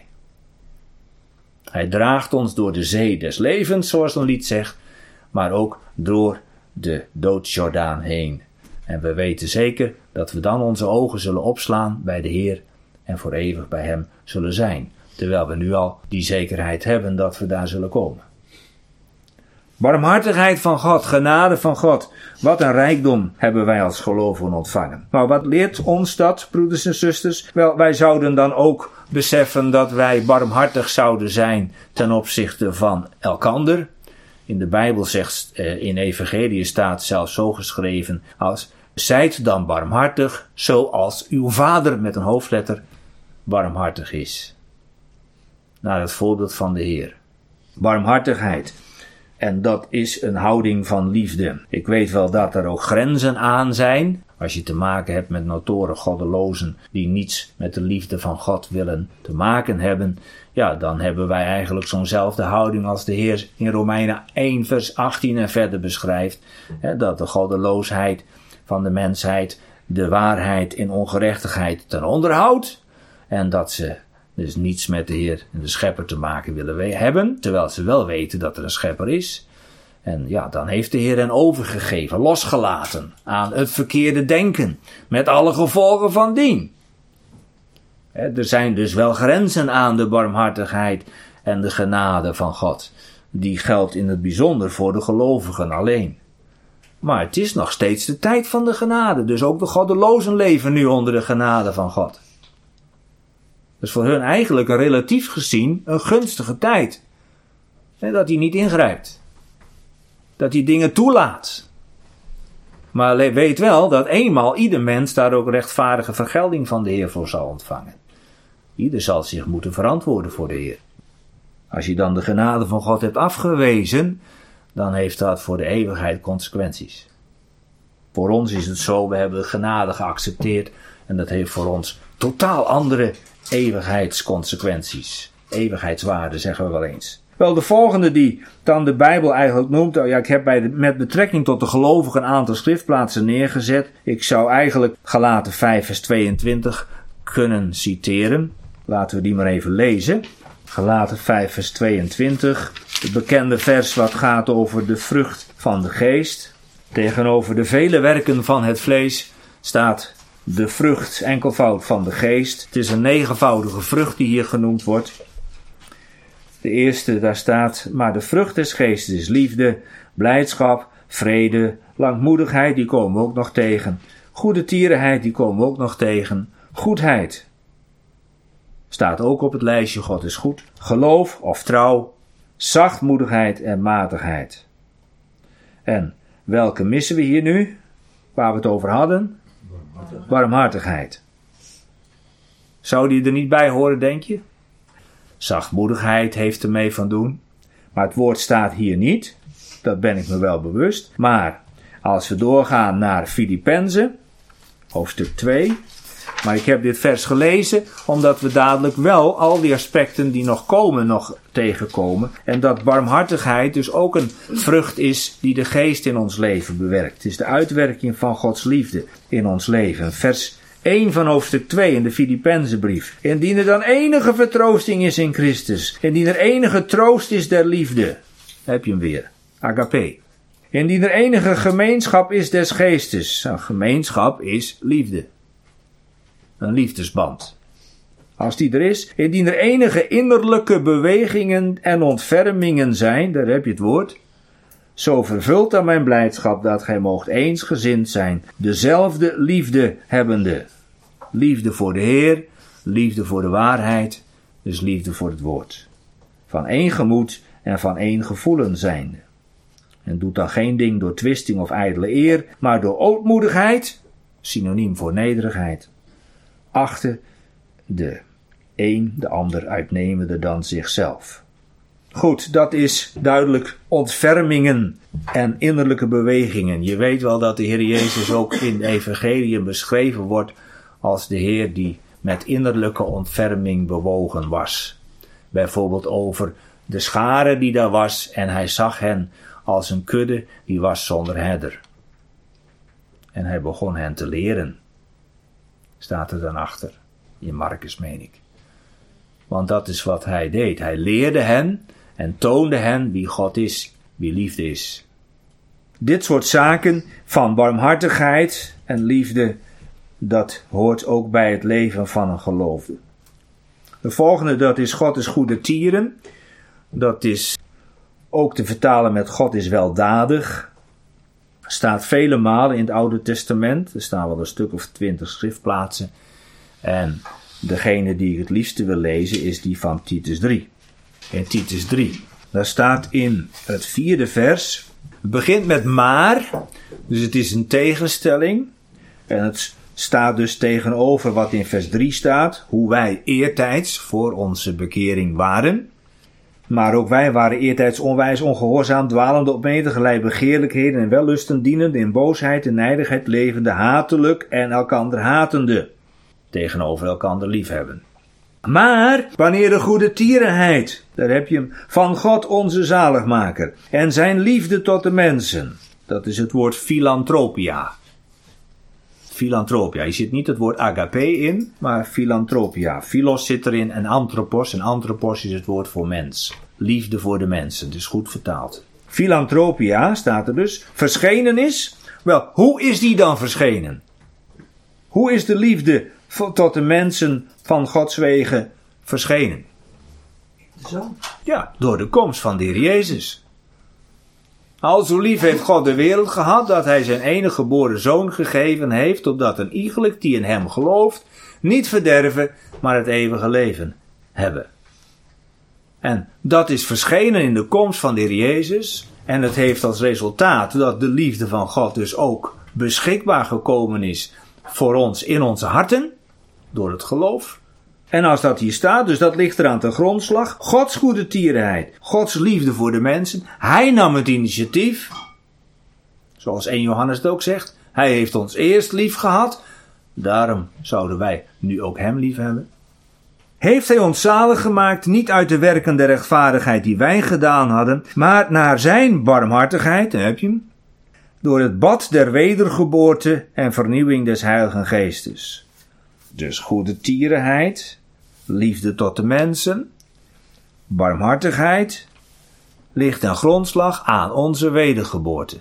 Hij draagt ons door de zee des levens, zoals een lied zegt, maar ook door de doodsjordaan heen. En we weten zeker dat we dan onze ogen zullen opslaan bij de Heer en voor eeuwig bij hem zullen zijn. Terwijl we nu al die zekerheid hebben dat we daar zullen komen. Barmhartigheid van God, genade van God. Wat een rijkdom hebben wij als gelovigen ontvangen. Nou, wat leert ons dat, broeders en zusters? Wel, wij zouden dan ook beseffen dat wij barmhartig zouden zijn ten opzichte van elkander. In de Bijbel zegt, in Evangelie staat zelfs zo geschreven als: zijt dan barmhartig zoals uw Vader met een hoofdletter barmhartig is. Naar het voorbeeld van de Heer. Barmhartigheid. En dat is een houding van liefde. Ik weet wel dat er ook grenzen aan zijn. Als je te maken hebt met notoren goddelozen die niets met de liefde van God willen te maken hebben. Ja, dan hebben wij eigenlijk zo'nzelfde houding als de Heer in Romeinen 1 vers 18 en verder beschrijft. Dat de goddeloosheid van de mensheid de waarheid in ongerechtigheid ten onderhoudt. En dat ze dus niets met de Heer en de Schepper te maken willen hebben, terwijl ze wel weten dat er een Schepper is. En ja, dan heeft de Heer hen overgegeven, losgelaten aan het verkeerde denken, met alle gevolgen van dien. Er zijn dus wel grenzen aan de barmhartigheid en de genade van God. Die geldt in het bijzonder voor de gelovigen alleen. Maar het is nog steeds de tijd van de genade, dus ook de goddelozen leven nu onder de genade van God. Dus voor hun eigenlijk een relatief gezien een gunstige tijd. Dat hij niet ingrijpt. Dat hij dingen toelaat. Maar weet wel dat eenmaal ieder mens daar ook rechtvaardige vergelding van de Heer voor zal ontvangen. Ieder zal zich moeten verantwoorden voor de Heer. Als je dan de genade van God hebt afgewezen, dan heeft dat voor de eeuwigheid consequenties. Voor ons is het zo, we hebben de genade geaccepteerd en dat heeft voor ons totaal andere eeuwigheidsconsequenties. Eeuwigheidswaarde zeggen we wel eens. Wel, de volgende die dan de Bijbel eigenlijk noemt, ik heb met betrekking tot de gelovigen een aantal schriftplaatsen neergezet. Ik zou eigenlijk Galaten 5 vers 22 kunnen citeren. Laten we die maar even lezen. Galaten 5 vers 22. Het bekende vers wat gaat over de vrucht van de geest. Tegenover de vele werken van het vlees staat de vrucht enkelvoud van de geest. Het is een negenvoudige vrucht die hier genoemd wordt. De eerste, daar staat: maar de vrucht des geestes is liefde, blijdschap, vrede, langmoedigheid, die komen we ook nog tegen. Goede tierenheid, die komen we ook nog tegen. Goedheid staat ook op het lijstje, God is goed. Geloof of trouw, zachtmoedigheid en matigheid. En Welke missen we hier nu? Waar we het over hadden? Barmhartigheid. Zou die er niet bij horen, denk je? Zachtmoedigheid heeft ermee van doen. Maar het woord staat hier niet. Dat ben ik me wel bewust. Maar als we doorgaan naar Filippenzen, hoofdstuk 2. Maar ik heb dit vers gelezen omdat we dadelijk wel al die aspecten die nog komen, nog tegenkomen. En dat barmhartigheid dus ook een vrucht is die de geest in ons leven bewerkt. Het is de uitwerking van Gods liefde in ons leven. Vers 1 van hoofdstuk 2 in de Filippenzenbrief. Indien er dan enige vertroosting is in Christus. Indien er enige troost is der liefde. Heb je hem weer. Agape. Indien er enige gemeenschap is des geestes. Nou, gemeenschap is liefde. Een liefdesband. Als die er is. Indien er enige innerlijke bewegingen en ontfermingen zijn. Daar heb je het woord. Zo vervult aan mijn blijdschap dat gij moogt eensgezind zijn. Dezelfde liefde hebbende. Liefde voor de Heer. Liefde voor de waarheid. Dus liefde voor het woord. Van één gemoed en van één gevoelen zijnde. En doet dan geen ding door twisting of ijdele eer. Maar door ootmoedigheid. Synoniem voor nederigheid. Achte de een de ander uitnemende dan zichzelf. Goed, dat is duidelijk ontfermingen en innerlijke bewegingen. Je weet wel dat de Heer Jezus ook in de evangeliën beschreven wordt als de Heer die met innerlijke ontferming bewogen was. Bijvoorbeeld over de schare die daar was en hij zag hen als een kudde die was zonder herder. En hij begon hen te leren. Staat er dan achter. In Markus meen ik. Want dat is wat hij deed. Hij leerde hen en toonde hen wie God is, wie liefde is. Dit soort zaken van barmhartigheid en liefde, dat hoort ook bij het leven van een geloofde. De volgende, dat is God is goede tieren. Dat is ook te vertalen met God is weldadig. Staat vele malen in het Oude Testament. Er staan wel een stuk of 20 schriftplaatsen. En degene die ik het liefste wil lezen is die van Titus 3. In Titus 3. Daar staat in het 4e vers. Het begint met maar. Dus het is een tegenstelling. En het staat dus tegenover wat in vers 3 staat. Hoe wij eertijds voor onze bekering waren. Maar ook wij waren eertijds onwijs, ongehoorzaam, dwalende op menigerlei begeerlijkheden en wellusten, dienende in boosheid en nijdigheid, levende, hatelijk en elkander hatende. Tegenover elkander liefhebben. Maar wanneer de goede tierenheid, daar heb je hem, van God onze zaligmaker en zijn liefde tot de mensen. Dat is het woord philanthropia. Philanthropia. Je zit niet het woord agape in, maar philanthropia. Philos zit erin en anthropos. En anthropos is het woord voor mens. Liefde voor de mensen, dus goed vertaald. Philanthropia staat er dus. Verschenen is. Wel, hoe is die dan verschenen? Hoe is de liefde tot de mensen van Gods wegen verschenen? Zo. Ja, door de komst van de Heer Jezus. Al zo lief heeft God de wereld gehad, dat hij zijn enige geboren zoon gegeven heeft, opdat een iegelijk die in hem gelooft, niet verderven, maar het eeuwige leven hebben. En dat is verschenen in de komst van de Heer Jezus, en het heeft als resultaat dat de liefde van God dus ook beschikbaar gekomen is voor ons in onze harten, door het geloof. En als dat hier staat, dus dat ligt eraan ten grondslag. Gods goede tierenheid. Gods liefde voor de mensen. Hij nam het initiatief. Zoals 1 Johannes het ook zegt. Hij heeft ons eerst lief gehad. Daarom zouden wij nu ook hem lief hebben. Heeft hij ons zalig gemaakt, niet uit de werken der rechtvaardigheid die wij gedaan hadden, maar naar zijn barmhartigheid, daar heb je hem, door het bad der wedergeboorte en vernieuwing des Heiligen Geestes. Dus goede tierenheid, liefde tot de mensen, barmhartigheid, ligt een grondslag aan onze wedergeboorte.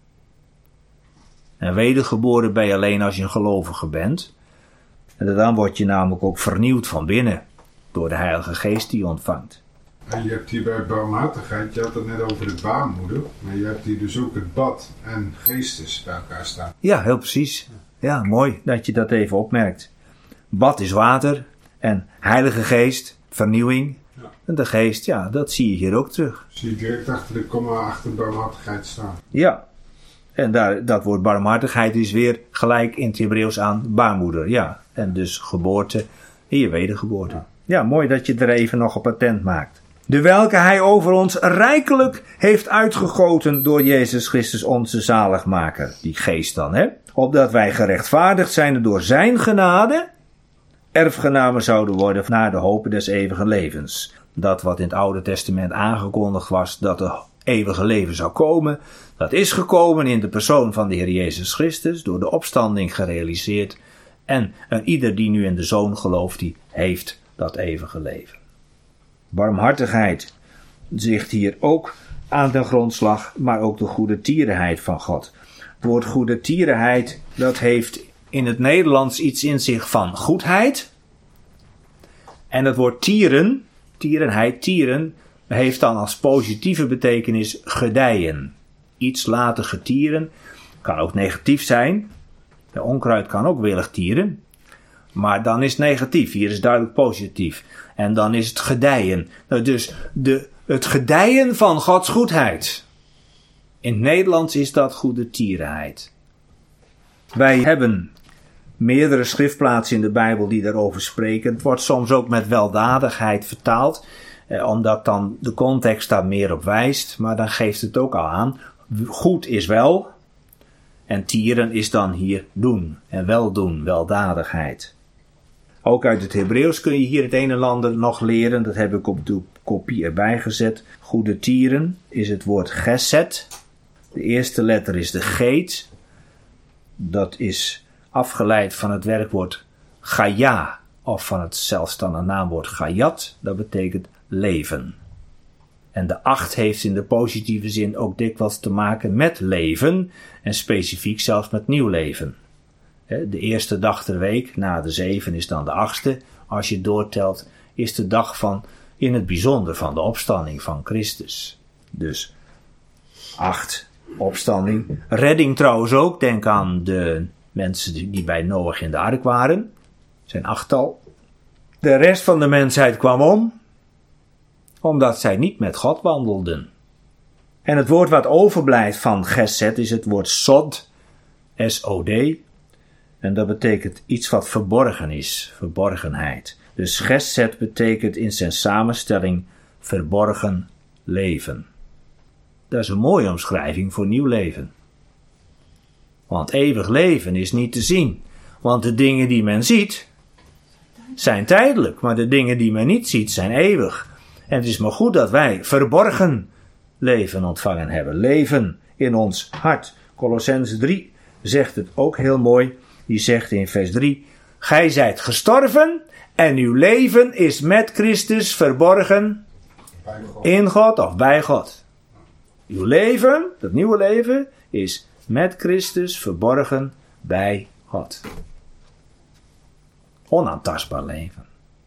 En wedergeboren ben je alleen als je een gelovige bent. En dan word je namelijk ook vernieuwd van binnen, door de Heilige Geest die je ontvangt. En je hebt hier bij barmhartigheid, je had het net over de baarmoeder, maar je hebt hier dus ook het bad en geestes bij elkaar staan. Ja, heel precies. Ja, mooi dat je dat even opmerkt. Bad is water en Heilige Geest, vernieuwing. Ja. En de geest, ja, dat zie je hier ook terug. Zie je direct achter de komma achter barmhartigheid staan. Ja, En dat woord barmhartigheid is weer gelijk in het Hebreeuws aan baarmoeder. Ja, en dus geboorte, hier wedergeboorte. Ja, mooi dat je er even nog op attent maakt. De welke hij over ons rijkelijk heeft uitgegoten door Jezus Christus onze zaligmaker. Die geest dan, hè. Opdat wij gerechtvaardigd zijn door zijn genade, erfgenamen zouden worden naar de hoop des eeuwige levens. Dat wat in het Oude Testament aangekondigd was, dat er eeuwige leven zou komen, dat is gekomen in de persoon van de Heer Jezus Christus, door de opstanding gerealiseerd. En ieder die nu in de Zoon gelooft, die heeft dat eeuwige leven. Barmhartigheid zegt hier ook aan de grondslag, maar ook de goedertierenheid van God. Het woord goedertierenheid, dat heeft in het Nederlands iets in zich van goedheid. En het woord tieren, tieren, heeft dan als positieve betekenis gedijen. Iets laten getieren, kan ook negatief zijn. De onkruid kan ook willig tieren. Maar dan is het negatief, hier is het duidelijk positief. En dan is het gedijen. Dus het gedijen van Gods goedheid. In het Nederlands is dat goedertierenheid. Wij hebben meerdere schriftplaatsen in de Bijbel die daarover spreken. Het wordt soms ook met weldadigheid vertaald, omdat dan de context daar meer op wijst. Maar dan geeft het ook al aan. Goed is wel. En tieren is dan hier doen. En weldoen, weldadigheid. Ook uit het Hebreeuws kun je hier het een en ander nog leren. Dat heb ik op de kopie erbij gezet. Goede tieren is het woord gesed. De eerste letter is de geet. Dat is afgeleid van het werkwoord chaya. Of van het zelfstandig naamwoord chayat. Dat betekent leven. En de 8 heeft in de positieve zin ook dikwijls te maken met leven. En specifiek zelfs met nieuw leven. De eerste dag der week, na de 7 is dan de 8e. Als je doortelt, is de dag van, in het bijzonder van de opstanding van Christus. Dus 8, opstanding. Redding trouwens ook. Denk aan de mensen die bij Noach in de ark waren. Zijn 8-tal. De rest van de mensheid kwam om, omdat zij niet met God wandelden. En het woord wat overblijft van gesed is het woord sod, S-O-D. En dat betekent iets wat verborgen is, verborgenheid. Dus gesed betekent in zijn samenstelling verborgen leven. Dat is een mooie omschrijving voor nieuw leven. Want eeuwig leven is niet te zien. Want de dingen die men ziet, zijn tijdelijk. Maar de dingen die men niet ziet, zijn eeuwig. En het is maar goed dat wij verborgen leven ontvangen hebben. Leven in ons hart. Kolossenzen 3 zegt het ook heel mooi. Die zegt in vers 3. Gij zijt gestorven en uw leven is met Christus verborgen in God of bij God. Uw leven, dat nieuwe leven, is met Christus verborgen bij God. Onaantastbaar leven.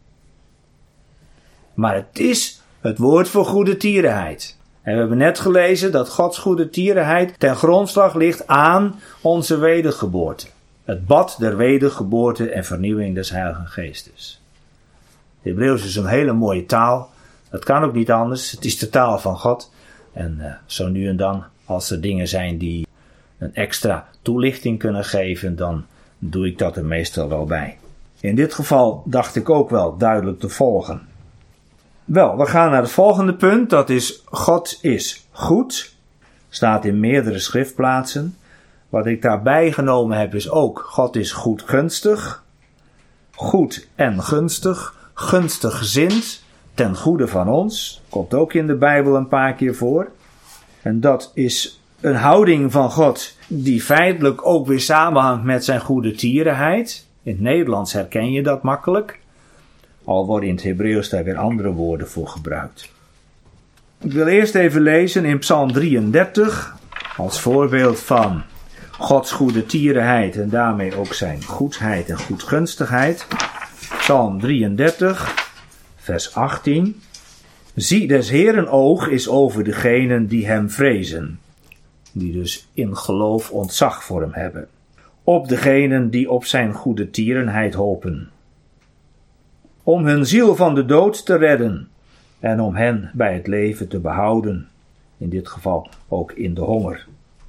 Maar het is het woord voor goedertierenheid. En we hebben net gelezen dat Gods goedertierenheid ten grondslag ligt aan onze wedergeboorte. Het bad der wedergeboorte en vernieuwing des Heilige Geestes. Hebreeuws is een hele mooie taal. Het kan ook niet anders. Het is de taal van God. En zo nu en dan, als er dingen zijn die een extra toelichting kunnen geven, dan doe ik dat er meestal wel bij. In dit geval dacht ik ook wel duidelijk te volgen. Wel, we gaan naar het volgende punt. Dat is God is goed. Staat in meerdere schriftplaatsen. Wat ik daarbij genomen heb is ook God is goedgunstig. Goed en gunstig. Gunstig gezind. Ten goede van ons. Komt ook in de Bijbel een paar keer voor. En dat is een houding van God die feitelijk ook weer samenhangt met zijn goedertierenheid. In het Nederlands herken je dat makkelijk. Al worden in het Hebreeuws daar weer andere woorden voor gebruikt. Ik wil eerst even lezen in Psalm 33. Als voorbeeld van Gods goedertierenheid en daarmee ook zijn goedheid en goedgunstigheid. Psalm 33, vers 18. Zie, des Heeren oog is over degenen die hem vrezen. Die dus in geloof ontzag voor hem hebben. Op degenen die op zijn goedertierenheid hopen. Om hun ziel van de dood te redden. En om hen bij het leven te behouden. In dit geval ook in de honger.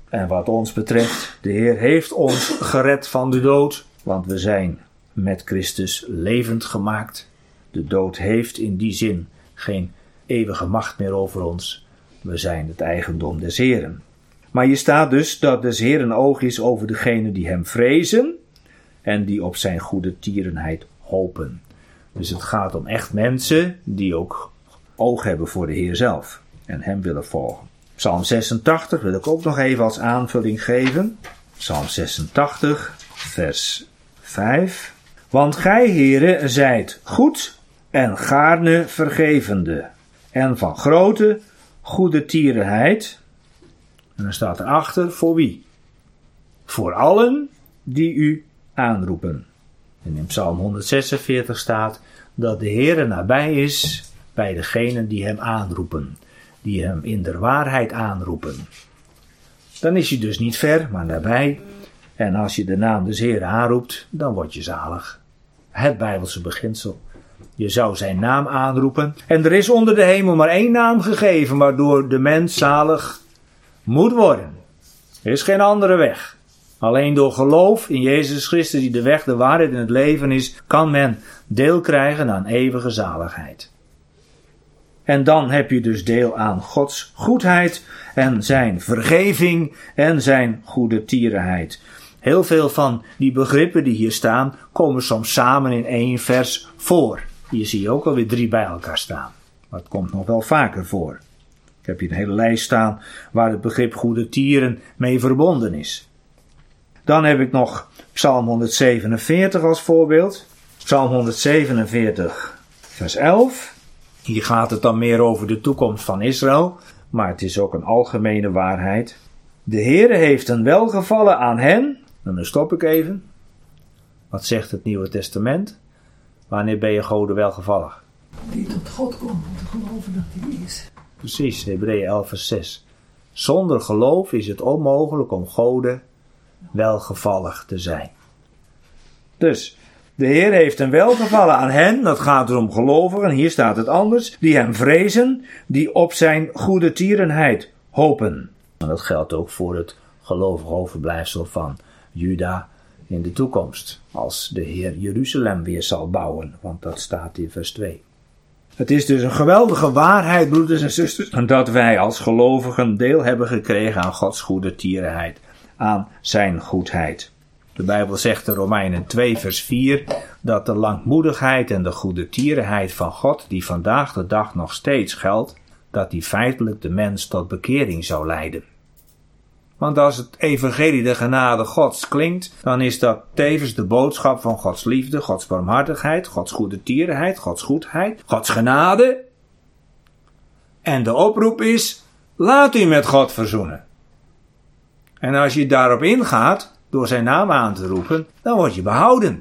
En wat ons betreft, de Heer heeft ons gered van de dood, want we zijn met Christus levend gemaakt. De dood heeft in die zin geen eeuwige macht meer over ons. We zijn het eigendom des Heeren. Maar hier staat dus dat des Heeren oog is over degenen die hem vrezen en die op zijn goede tierenheid hopen. Dus het gaat om echt mensen die ook oog hebben voor de Heer zelf en hem willen volgen. Psalm 86 wil ik ook nog even als aanvulling geven. Psalm 86, vers 5. Want gij, Heere, zijt goed en gaarne vergevende en van grote goede tierenheid. En dan staat erachter, voor wie? Voor allen die u aanroepen. En in Psalm 146 staat dat de Heere nabij is bij degenen die hem aanroepen. Die hem in der waarheid aanroepen. Dan is hij dus niet ver, maar nabij. En als je de naam des Heeren aanroept, dan word je zalig. Het Bijbelse beginsel. Je zou zijn naam aanroepen. En er is onder de hemel maar één naam gegeven, waardoor de mens zalig moet worden. Er is geen andere weg. Alleen door geloof in Jezus Christus, die de weg, de waarheid en het leven is, kan men deel krijgen aan eeuwige zaligheid. En dan heb je dus deel aan Gods goedheid en zijn vergeving en zijn goede tierenheid. Heel veel van die begrippen die hier staan, komen soms samen in één vers voor. Hier zie je ook alweer 3 bij elkaar staan. Maar het komt nog wel vaker voor. Ik heb hier een hele lijst staan waar het begrip goede tieren mee verbonden is. Dan heb ik nog Psalm 147 als voorbeeld. Psalm 147 vers 11. Hier gaat het dan meer over de toekomst van Israël, maar het is ook een algemene waarheid. De Heere heeft een welgevallen aan hen. En dan stop ik even. Wat zegt het Nieuwe Testament? Wanneer ben je Gode welgevallig? Die tot God komt om te geloven dat hij is. Precies, Hebreeën 11 vers 6. Zonder geloof is het onmogelijk om Gode welgevallig te zijn. Dus de Heer heeft een welgevallen aan hen, dat gaat er om gelovigen, hier staat het anders, die hem vrezen, die op zijn goede tierenheid hopen. En dat geldt ook voor het gelovige overblijfsel van Juda in de toekomst, als de Heer Jeruzalem weer zal bouwen, want dat staat in vers 2. Het is dus een geweldige waarheid, broeders en zusters, dat wij als gelovigen deel hebben gekregen aan Gods goede tierenheid, aan zijn goedheid. De Bijbel zegt in Romeinen 2 vers 4 dat de langmoedigheid en de goede tierenheid van God, die vandaag de dag nog steeds geldt, dat die feitelijk de mens tot bekering zou leiden. Want als het evangelie de genade Gods klinkt, dan is dat tevens de boodschap van Gods liefde, Gods barmhartigheid, Gods goede tierenheid, Gods goedheid, Gods genade. En de oproep is, laat u met God verzoenen. En als je daarop ingaat, door zijn naam aan te roepen, dan word je behouden.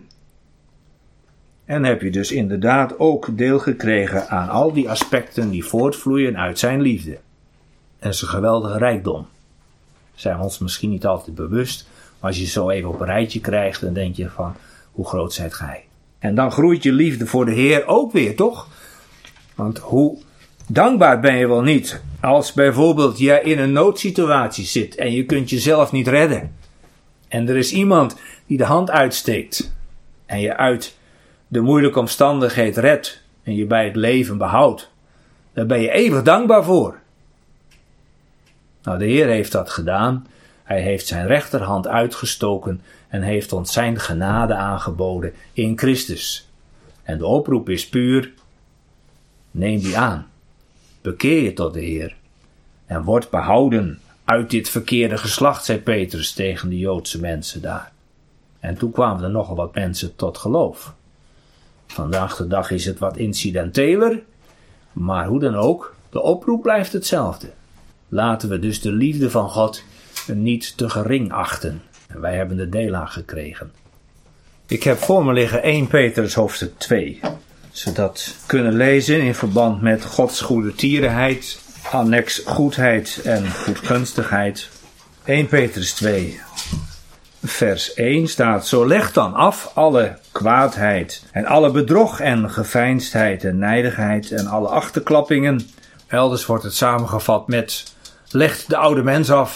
En heb je dus inderdaad ook deel gekregen aan al die aspecten die voortvloeien uit zijn liefde. En zijn geweldige rijkdom. Zijn we ons misschien niet altijd bewust, maar als je zo even op een rijtje krijgt, dan denk je van, hoe groot zijt gij? En dan groeit je liefde voor de Heer ook weer, toch? Want hoe dankbaar ben je wel niet, als bijvoorbeeld jij in een noodsituatie zit en je kunt jezelf niet redden. En er is iemand die de hand uitsteekt en je uit de moeilijke omstandigheid redt en je bij het leven behoudt. Daar ben je eeuwig dankbaar voor. Nou, de Heer heeft dat gedaan. Hij heeft zijn rechterhand uitgestoken en heeft ons zijn genade aangeboden in Christus. En de oproep is puur, neem die aan. Bekeer je tot de Heer en word behouden uit dit verkeerde geslacht, zei Petrus tegen de Joodse mensen daar. En toen kwamen er nogal wat mensen tot geloof. Vandaag de dag is het wat incidenteler, maar hoe dan ook, de oproep blijft hetzelfde. Laten we dus de liefde van God niet te gering achten. En wij hebben er deel aan gekregen. Ik heb voor me liggen 1 Petrus hoofdstuk 2. Zodat kunnen lezen in verband met Gods goede tierenheid, annex goedheid en goedgunstigheid. 1 Petrus 2 vers 1 staat, zo leg dan af alle kwaadheid en alle bedrog en geveinsdheid en nijdigheid en alle achterklappingen. Elders wordt het samengevat met, leg de oude mens af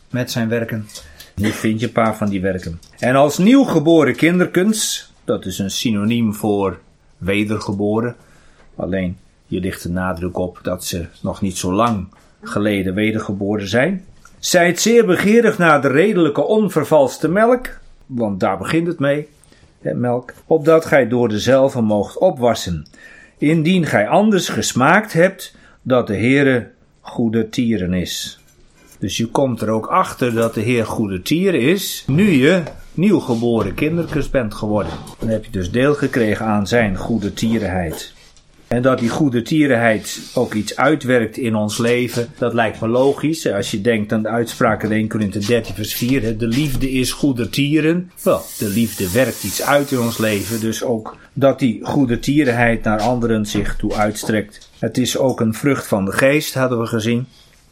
met zijn werken. Hier vind je een paar van die werken. En als nieuwgeboren kinderkens, dat is een synoniem voor wedergeboren. Alleen hier ligt de nadruk op dat ze nog niet zo lang geleden wedergeboren zijn. Zijt zeer begeerig naar de redelijke onvervalste melk, want daar begint het mee, melk, opdat gij door dezelve moogt opwassen. Indien gij anders gesmaakt hebt, dat de Heere goede tieren is. Dus je komt er ook achter dat de Heer goede tieren is, nu je nieuwgeboren kinderkens bent geworden. Dan heb je dus deel gekregen aan zijn goede tierenheid. En dat die goede tierenheid ook iets uitwerkt in ons leven, dat lijkt me logisch. Als je denkt aan de uitspraak in 1 Korinthe 13 vers 4, de liefde is goede tieren. Wel, de liefde werkt iets uit in ons leven, dus ook dat die goede tierenheid naar anderen zich toe uitstrekt. Het is ook een vrucht van de geest, hadden we gezien.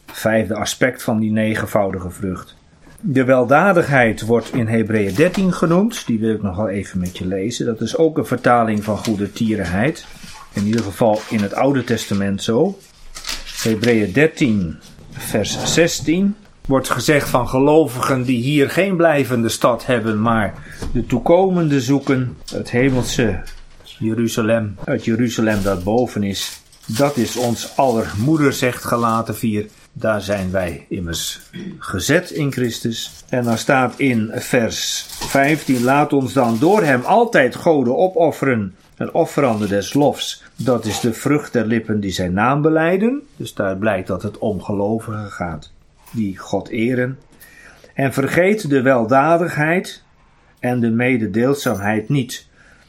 5e aspect van die 9voudige vrucht. De weldadigheid wordt in Hebreeën 13 genoemd, die wil ik nog wel even met je lezen. Dat is ook een vertaling van goede tierenheid. In ieder geval in het Oude Testament zo. Hebreeën 13 vers 16 wordt gezegd van gelovigen die hier geen blijvende stad hebben, maar de toekomende zoeken. Het hemelse Jeruzalem, het Jeruzalem dat boven is. Dat is ons aller moeder, zegt Galaten 4. Daar zijn wij immers gezet in Christus. En dan staat in vers 15, laat ons dan door hem altijd goden opofferen. Een offerande des lofs, dat is de vrucht der lippen die zijn naam belijden. Dus daar blijkt dat het om gelovigen gaat, die God eren. En vergeet de weldadigheid en de mededeelzaamheid niet.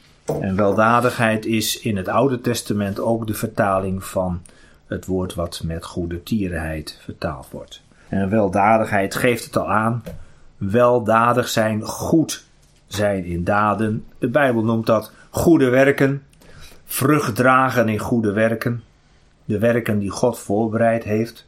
En weldadigheid is in het Oude Testament ook de vertaling van het woord wat met goede tierenheid vertaald wordt. En weldadigheid geeft het al aan. Weldadig zijn, goed zijn in daden. De Bijbel noemt dat goede werken. Vrucht dragen in goede werken. De werken die God voorbereid heeft.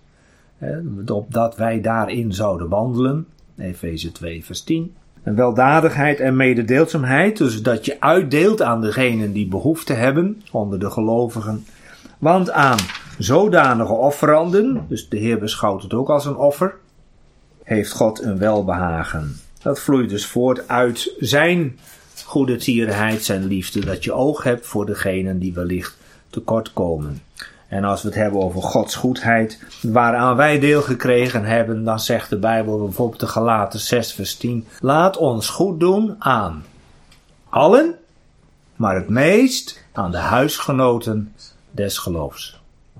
Opdat wij daarin zouden wandelen. Efeze 2 vers 10. En weldadigheid en mededeelzaamheid. Dus dat je uitdeelt aan degenen die behoefte hebben. Onder de gelovigen. Want aan zodanige offeranden. Dus de Heer beschouwt het ook als een offer. Heeft God een welbehagen. Dat vloeit dus voort uit zijn goede tierenheid, zijn liefde. Dat je oog hebt voor degenen die wellicht tekort komen. En als we het hebben over Gods goedheid, waaraan wij deel gekregen hebben, dan zegt de Bijbel bijvoorbeeld de Galaten 6 vers 10. Laat ons goed doen aan allen, maar het meest aan de huisgenoten des geloofs.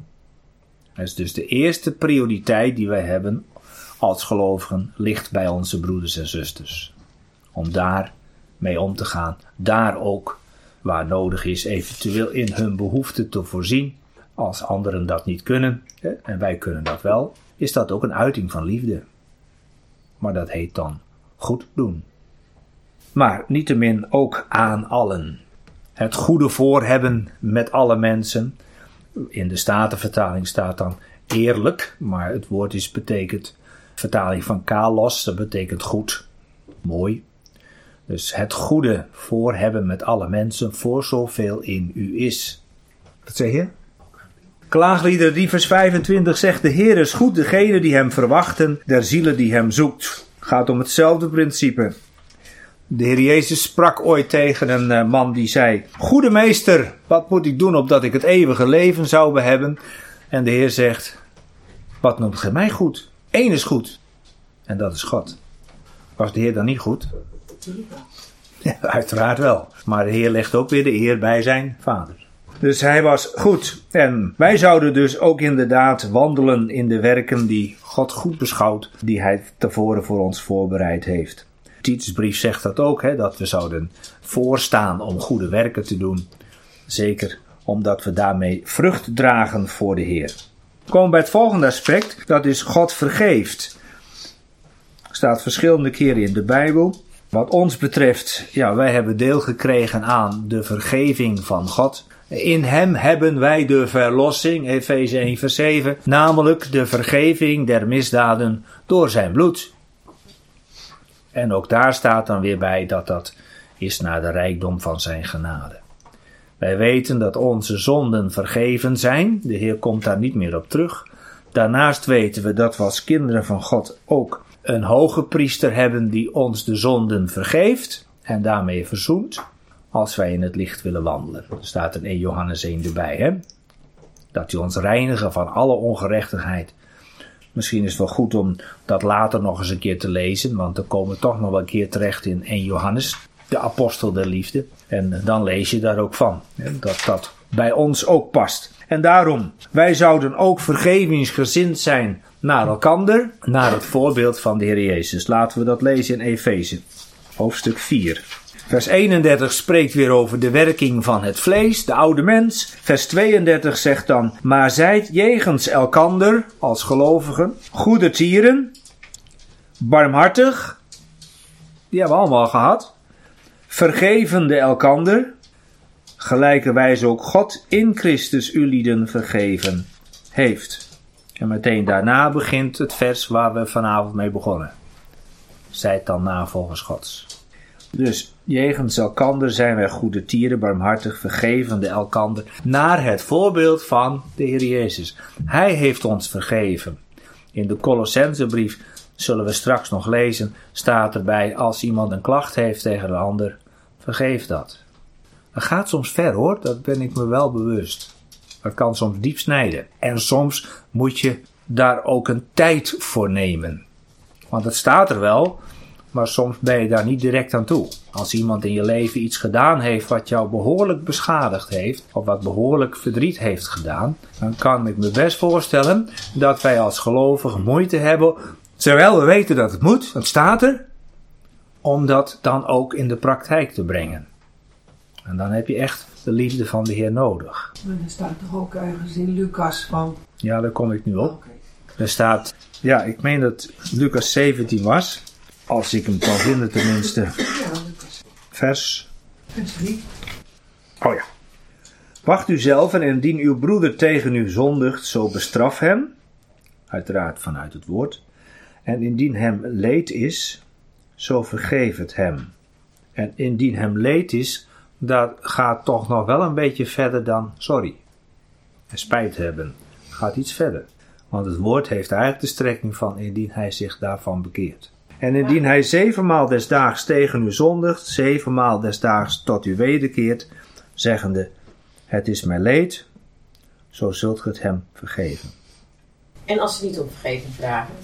Dat is dus de eerste prioriteit die wij hebben als gelovigen, ligt bij onze broeders en zusters. Om daar mee om te gaan. Daar ook, waar nodig is, eventueel in hun behoeften te voorzien. Als anderen dat niet kunnen, en wij kunnen dat wel, is dat ook een uiting van liefde. Maar dat heet dan goed doen. Maar niettemin ook aan allen. Het goede voor hebben met alle mensen. In de Statenvertaling staat dan eerlijk, maar het woord betekent vertaling van kalos, dat betekent goed, mooi. Dus het goede voor hebben met alle mensen, voor zoveel in u is. Wat zeg je? Klaagliederen 3 vers 25 zegt, de Heer is goed, degene die hem verwachten, der zielen die hem zoekt. Gaat om hetzelfde principe. De Heer Jezus sprak ooit tegen een man die zei, goede meester, wat moet ik doen opdat ik het eeuwige leven zou hebben? En de Heer zegt, wat noemt gij mij goed? Eén is goed. En dat is God. Was de Heer dan niet goed? Ja, uiteraard wel. Maar de Heer legt ook weer de eer bij zijn Vader. Dus hij was goed. En wij zouden dus ook inderdaad wandelen in de werken die God goed beschouwt. Die hij tevoren voor ons voorbereid heeft. Titusbrief zegt dat ook. Dat we zouden voorstaan om goede werken te doen. Zeker omdat we daarmee vrucht dragen voor de Heer. We komen bij het volgende aspect. Dat is God vergeeft. Staat verschillende keren in de Bijbel. Wat ons betreft, wij hebben deel gekregen aan de vergeving van God. In hem hebben wij de verlossing, Efeze 1 vers 7, namelijk de vergeving der misdaden door zijn bloed. En ook daar staat dan weer bij dat dat is naar de rijkdom van zijn genade. Wij weten dat onze zonden vergeven zijn, de Heer komt daar niet meer op terug. Daarnaast weten we dat we als kinderen van God ook een hoge priester hebben die ons de zonden vergeeft en daarmee verzoent, als wij in het licht willen wandelen. Er staat in 1 Johannes 1 erbij, hè? Dat hij ons reinigen van alle ongerechtigheid. Misschien is het wel goed om dat later nog eens een keer te lezen, want dan komen we toch nog wel een keer terecht in 1 Johannes, de apostel der liefde. En dan lees je daar ook van, hè? Dat dat bij ons ook past. En daarom, wij zouden ook vergevingsgezind zijn naar elkander, naar het voorbeeld van de Heer Jezus. Laten we dat lezen in Efeze, hoofdstuk 4. Vers 31 spreekt weer over de werking van het vlees, de oude mens. Vers 32 zegt dan, maar zijt jegens elkander, als gelovigen, goedertieren, barmhartig, die hebben we allemaal gehad, vergevende elkander, gelijkerwijs ook God in Christus ulieden vergeven heeft. En meteen daarna begint het vers waar we vanavond mee begonnen. Zijt dan navolgers Gods. Dus jegens elkander zijn wij goedertieren, barmhartig, vergevende elkander, naar het voorbeeld van de Heer Jezus. Hij heeft ons vergeven. In de Colossensebrief, zullen we straks nog lezen, staat erbij, als iemand een klacht heeft tegen een ander, vergeef dat. Dat gaat soms ver hoor, dat ben ik me wel bewust. Dat kan soms diep snijden. En soms moet je daar ook een tijd voor nemen. Want het staat er wel, maar soms ben je daar niet direct aan toe. Als iemand in je leven iets gedaan heeft wat jou behoorlijk beschadigd heeft, of wat behoorlijk verdriet heeft gedaan, dan kan ik me best voorstellen dat wij als gelovigen moeite hebben, terwijl we weten dat het moet, het staat er, om dat dan ook in de praktijk te brengen. En dan heb je echt de liefde van de Heer nodig. Maar er staat toch ook ergens in Lucas van... Ja, daar kom ik nu op. Okay. Er staat, ja, ik meen dat Lucas 17 was. Als ik hem kan vinden tenminste. Ja, Lucas. Vers 3. Oh ja. Wacht u zelf en indien uw broeder tegen u zondigt, zo bestraf hem. Uiteraard vanuit het woord. En indien hem leed is, zo vergeef het hem. En indien hem leed is, dat gaat toch nog wel een beetje verder dan sorry. En spijt hebben. Gaat iets verder. Want het woord heeft eigenlijk de strekking van indien hij zich daarvan bekeert. En indien hij 7 maal des daags tegen u zondigt, 7 maal des daags tot u wederkeert, zeggende, het is mij leed, zo zult ge het hem vergeven. En als ze niet om vergeving vragen?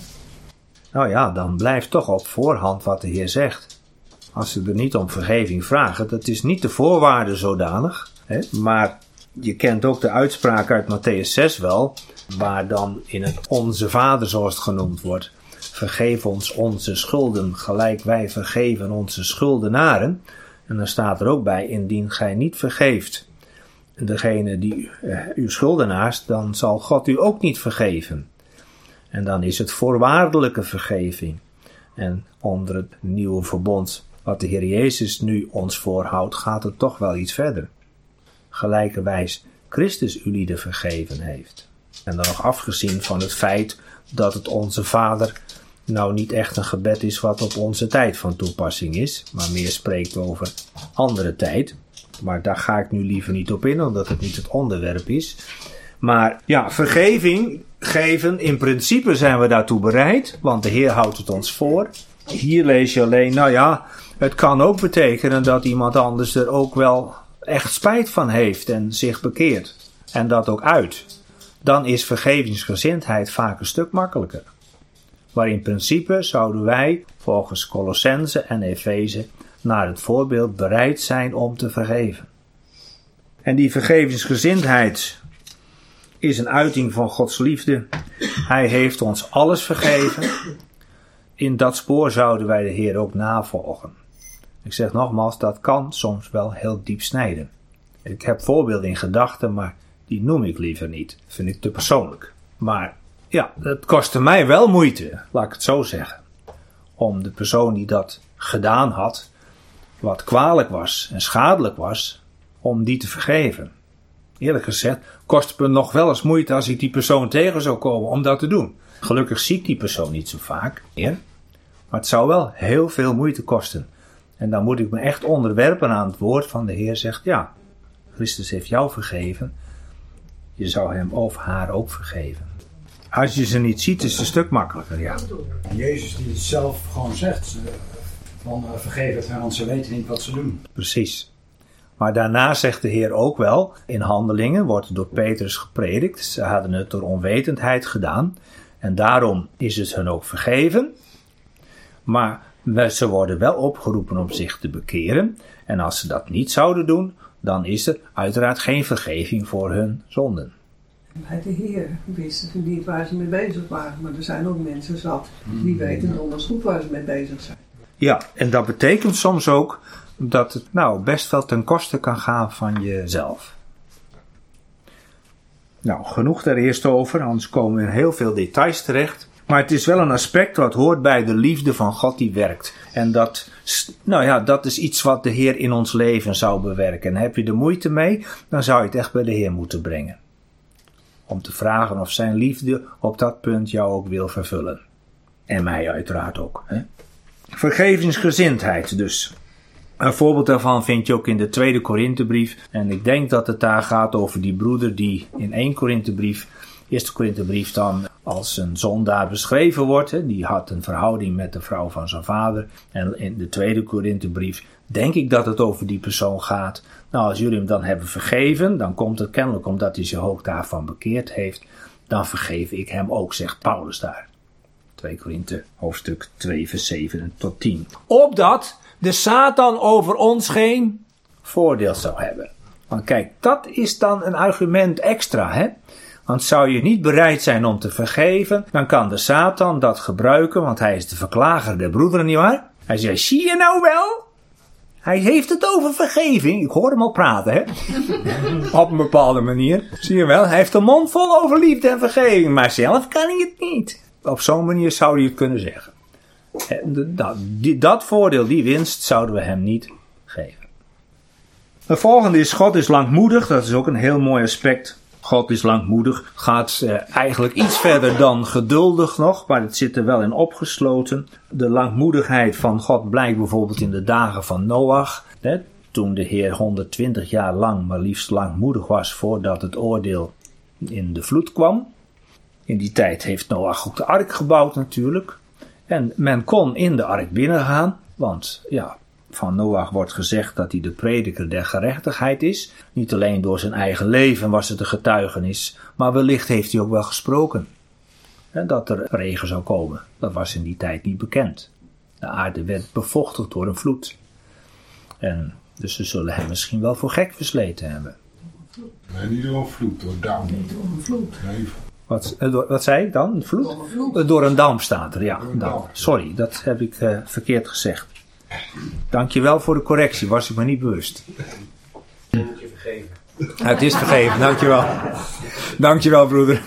Nou ja, dan blijft toch op voorhand wat de Heer zegt. Als ze er niet om vergeving vragen, dat is niet de voorwaarde zodanig. Hè? Maar je kent ook de uitspraak uit Mattheüs 6 wel, waar dan in het Onze Vader, zoals het genoemd wordt, vergeef ons onze schulden, gelijk wij vergeven onze schuldenaren. En dan staat er ook bij, indien gij niet vergeeft degene die uw schuldenaars, dan zal God u ook niet vergeven. En dan is het voorwaardelijke vergeving. En onder het nieuwe verbond, wat de Heer Jezus nu ons voorhoudt, gaat het toch wel iets verder. Gelijkerwijs Christus ulieden vergeven heeft. En dan nog afgezien van het feit dat het Onze Vader nou niet echt een gebed is wat op onze tijd van toepassing is, maar meer spreekt over andere tijd. Maar daar ga ik nu liever niet op in, omdat het niet het onderwerp is. Maar ja, vergeving geven, in principe zijn we daartoe bereid, want de Heer houdt het ons voor. Hier lees je alleen, nou ja, het kan ook betekenen dat iemand anders er ook wel echt spijt van heeft en zich bekeert. En dat ook uit. Dan is vergevingsgezindheid vaak een stuk makkelijker. Maar in principe zouden wij, volgens Colossense en Efeze, naar het voorbeeld bereid zijn om te vergeven. En die vergevingsgezindheid is een uiting van Gods liefde. Hij heeft ons alles vergeven. In dat spoor zouden wij de Heer ook navolgen. Ik zeg nogmaals, dat kan soms wel heel diep snijden. Ik heb voorbeelden in gedachten, maar die noem ik liever niet. Dat vind ik te persoonlijk. Maar ja, het kostte mij wel moeite, laat ik het zo zeggen, om de persoon die dat gedaan had, wat kwalijk was en schadelijk was, om die te vergeven. Eerlijk gezegd, kost het me nog wel eens moeite als ik die persoon tegen zou komen om dat te doen. Gelukkig zie ik die persoon niet zo vaak meer, maar het zou wel heel veel moeite kosten. En dan moet ik me echt onderwerpen aan het woord van de Heer, zegt ja, Christus heeft jou vergeven, je zou hem of haar ook vergeven. Als je ze niet ziet, is het een stuk makkelijker, ja. Jezus die het zelf gewoon zegt, van vergeef het hen, want ze weten niet wat ze doen. Precies. Maar daarna zegt de Heer ook wel, in Handelingen wordt door Petrus gepredikt. Ze hadden het door onwetendheid gedaan. En daarom is het hun ook vergeven. Maar ze worden wel opgeroepen om zich te bekeren. En als ze dat niet zouden doen, dan is er uiteraard geen vergeving voor hun zonden. Bij de Heer wisten ze niet waar ze mee bezig waren. Maar er zijn ook mensen zat die weten donders goed waar ze mee bezig zijn. Ja, en dat betekent soms ook dat het best wel ten koste kan gaan van jezelf. Nou, genoeg daar eerst over, anders komen we in heel veel details terecht. Maar het is wel een aspect wat hoort bij de liefde van God die werkt. En dat is iets wat de Heer in ons leven zou bewerken. En heb je er moeite mee, dan zou je het echt bij de Heer moeten brengen. Om te vragen of zijn liefde op dat punt jou ook wil vervullen. En mij uiteraard ook. Hè? Vergevingsgezindheid dus. Een voorbeeld daarvan vind je ook in de 2 Korinthebrief. En ik denk dat het daar gaat over die broeder die in 1 Korinthebrief dan als een zondaar beschreven wordt. Hè. Die had een verhouding met de vrouw van zijn vader. En in de 2 Korinthebrief denk ik dat het over die persoon gaat. Nou, als jullie hem dan hebben vergeven, dan komt het kennelijk omdat hij zich ook daarvan bekeerd heeft. Dan vergeef ik hem ook, zegt Paulus daar. 2 Korinthe, hoofdstuk 2, vers 7 tot 10. Opdat de Satan over ons geen voordeel zou hebben. Want kijk, dat is dan een argument extra, hè? Want zou je niet bereid zijn om te vergeven, dan kan de Satan dat gebruiken, want hij is de verklager der broederen, nietwaar? Hij zegt, zie je nou wel? Hij heeft het over vergeving. Ik hoor hem al praten, hè? Op een bepaalde manier. Zie je wel, hij heeft een mond vol over liefde en vergeving, maar zelf kan hij het niet. Op zo'n manier zou hij het kunnen zeggen. Dat voordeel, die winst, zouden we hem niet geven. De volgende is, God is langmoedig. Dat is ook een heel mooi aspect. God is langmoedig. Gaat eigenlijk iets verder dan geduldig nog, maar het zit er wel in opgesloten. De langmoedigheid van God blijkt bijvoorbeeld in de dagen van Noach. Hè, toen de Heer 120 jaar lang maar liefst langmoedig was voordat het oordeel in de vloed kwam. In die tijd heeft Noach ook de ark gebouwd natuurlijk. En men kon in de ark binnengaan, want van Noach wordt gezegd dat hij de prediker der gerechtigheid is. Niet alleen door zijn eigen leven was het een getuigenis, maar wellicht heeft hij ook wel gesproken. En dat er regen zou komen, dat was in die tijd niet bekend. De aarde werd bevochtigd door een vloed. En dus ze zullen hem misschien wel voor gek versleten hebben. Nee, niet door een vloed, door damp. Niet door een vloed. Nee. Wat zei ik dan? Een vloed? Door een vloed. Door een damp staat er, ja. Damp. Sorry, dat heb ik verkeerd gezegd. Dankjewel voor de correctie, was ik me niet bewust. Dat moet je vergeven. Het is vergeven, dankjewel. Dankjewel, broeder.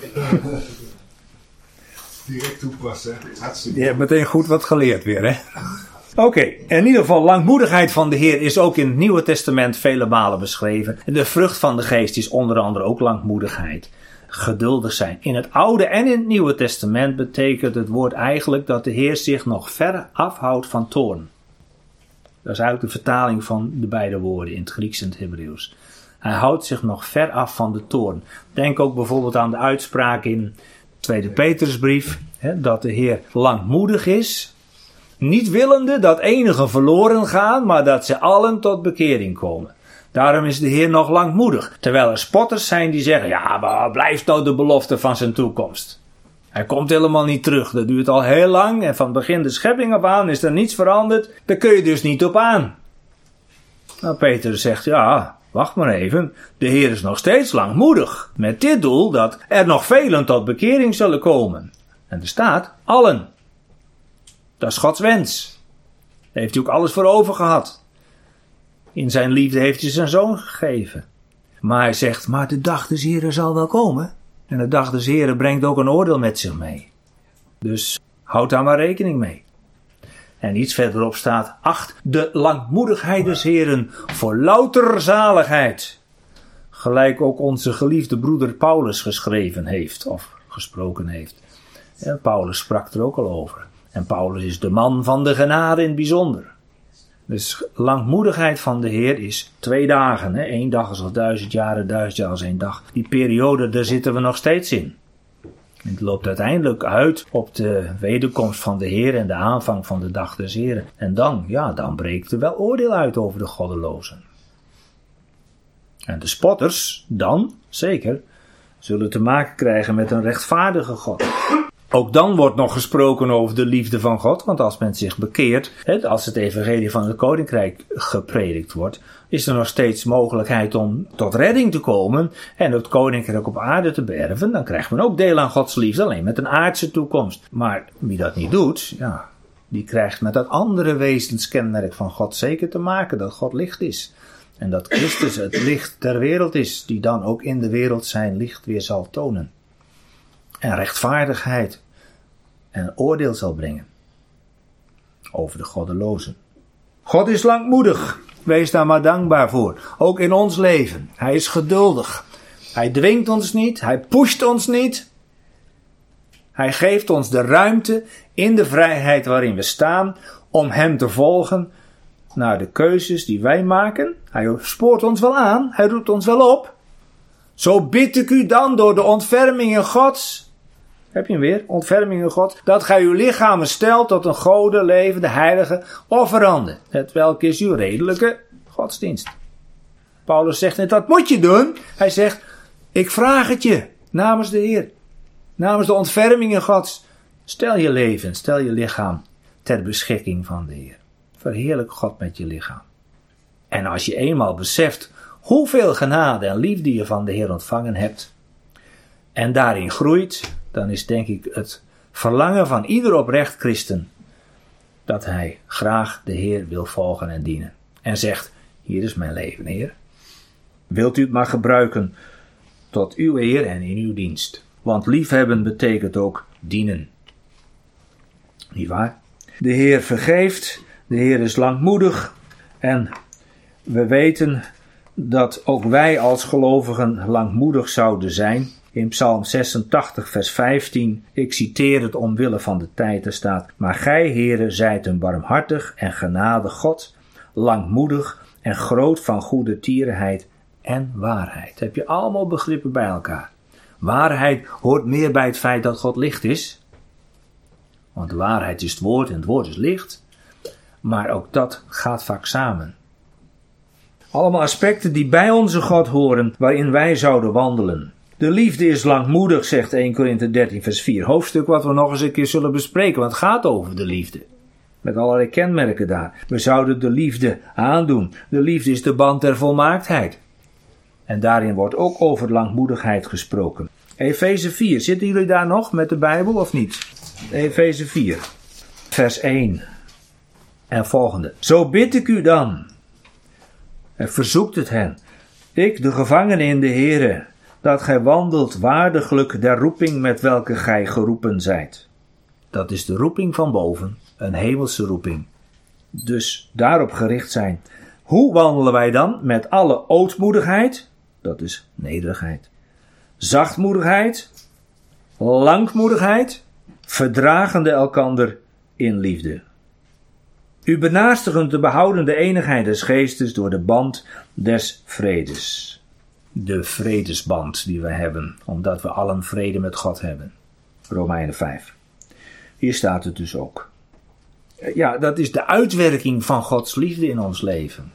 Direct toepassen, hartstikke. Je hebt meteen goed wat geleerd weer, hè? Oké, in ieder geval, langmoedigheid van de Heer is ook in het Nieuwe Testament vele malen beschreven. En de vrucht van de geest is onder andere ook langmoedigheid. Geduldig zijn. In het Oude en in het Nieuwe Testament betekent het woord eigenlijk dat de Heer zich nog ver afhoudt van toorn. Dat is eigenlijk de vertaling van de beide woorden in het Grieks en het Hebreeuws. Hij houdt zich nog ver af van de toorn. Denk ook bijvoorbeeld aan de uitspraak in 2 Petrusbrief, dat de Heer langmoedig is, niet willende dat enigen verloren gaan, maar dat ze allen tot bekering komen. Daarom is de Heer nog langmoedig. Terwijl er spotters zijn die zeggen, ja, maar waar blijft nou de belofte van zijn toekomst? Hij komt helemaal niet terug. Dat duurt al heel lang en van het begin de schepping af aan is er niets veranderd. Daar kun je dus niet op aan. Nou, Petrus zegt, ja, wacht maar even. De Heer is nog steeds langmoedig. Met dit doel dat er nog velen tot bekering zullen komen. En er staat, allen. Dat is Gods wens. Daar heeft hij ook alles voor over gehad. In zijn liefde heeft hij zijn zoon gegeven. Maar hij zegt, maar de dag des Heren zal wel komen. En de dag des Heren brengt ook een oordeel met zich mee. Dus houd daar maar rekening mee. En iets verderop staat, acht de langmoedigheid des Heren voor louter zaligheid. Gelijk ook onze geliefde broeder Paulus geschreven heeft, of gesproken heeft. En Paulus sprak er ook al over. En Paulus is de man van de genade in het bijzonder. Dus langmoedigheid van de Heer is 2 dagen. 1 dag is als 1000 jaren, 1000 jaar als 1 dag. Die periode, daar zitten we nog steeds in. Het loopt uiteindelijk uit op de wederkomst van de Heer en de aanvang van de dag des Heren. En dan breekt er wel oordeel uit over de goddelozen. En de spotters, dan, zeker, zullen te maken krijgen met een rechtvaardige God. Ook dan wordt nog gesproken over de liefde van God, want als men zich bekeert, als het evangelie van het koninkrijk gepredikt wordt, is er nog steeds mogelijkheid om tot redding te komen en het koninkrijk op aarde te beërven. Dan krijgt men ook deel aan Gods liefde, alleen met een aardse toekomst. Maar wie dat niet doet, die krijgt met dat andere wezenskenmerk van God zeker te maken, dat God licht is. En dat Christus het licht der wereld is, die dan ook in de wereld zijn licht weer zal tonen. En rechtvaardigheid en oordeel zal brengen over de goddelozen. God is langmoedig, wees daar maar dankbaar voor. Ook in ons leven. Hij is geduldig. Hij dwingt ons niet, hij pusht ons niet. Hij geeft ons de ruimte in de vrijheid waarin we staan om hem te volgen naar de keuzes die wij maken. Hij spoort ons wel aan, hij roept ons wel op. Zo bid ik u dan door de ontfermingen Gods. Heb je hem weer? Ontfermingen God. Dat gij uw lichamen stelt tot een gode, levende, heilige offerande. Hetwelk is uw redelijke godsdienst. Paulus zegt net, wat moet je doen? Hij zegt, ik vraag het je namens de Heer. Namens de ontfermingen Gods. Stel je leven, stel je lichaam ter beschikking van de Heer. Verheerlijk God met je lichaam. En als je eenmaal beseft hoeveel genade en liefde je van de Heer ontvangen hebt en daarin groeit, dan is denk ik het verlangen van ieder oprecht christen dat hij graag de Heer wil volgen en dienen. En zegt, hier is mijn leven, Heer. Wilt u het maar gebruiken tot uw eer en in uw dienst. Want liefhebben betekent ook dienen. Niet waar? De Heer vergeeft, de Heer is langmoedig en we weten dat ook wij als gelovigen langmoedig zouden zijn. In Psalm 86 vers 15, ik citeer het omwille van de tijd, er staat, maar gij, Heere, zijt een barmhartig en genadig God, langmoedig en groot van goede tierenheid en waarheid. Heb je allemaal begrippen bij elkaar. Waarheid hoort meer bij het feit dat God licht is. Want de waarheid is het woord en het woord is licht. Maar ook dat gaat vaak samen. Allemaal aspecten die bij onze God horen, waarin wij zouden wandelen. De liefde is langmoedig, zegt 1 Korinthe 13 vers 4. Hoofdstuk wat we nog eens een keer zullen bespreken, want het gaat over de liefde. Met allerlei kenmerken daar. We zouden de liefde aandoen. De liefde is de band der volmaaktheid. En daarin wordt ook over langmoedigheid gesproken. Efeze 4, zitten jullie daar nog met de Bijbel of niet? Efeze 4, vers 1 en volgende. Zo bid ik u dan, en verzoekt het hen, ik de gevangene in de Here, dat gij wandelt waardiglijk der roeping met welke gij geroepen zijt. Dat is de roeping van boven, een hemelse roeping. Dus daarop gericht zijn. Hoe wandelen wij dan? Met alle ootmoedigheid, dat is nederigheid, zachtmoedigheid, langmoedigheid, verdragende elkander in liefde. U benaastigen te behouden de eenigheid des geestes door de band des vredes. De vredesband die we hebben, omdat we allen vrede met God hebben. Romeinen 5. Hier staat het dus ook. Ja, dat is de uitwerking van Gods liefde in ons leven.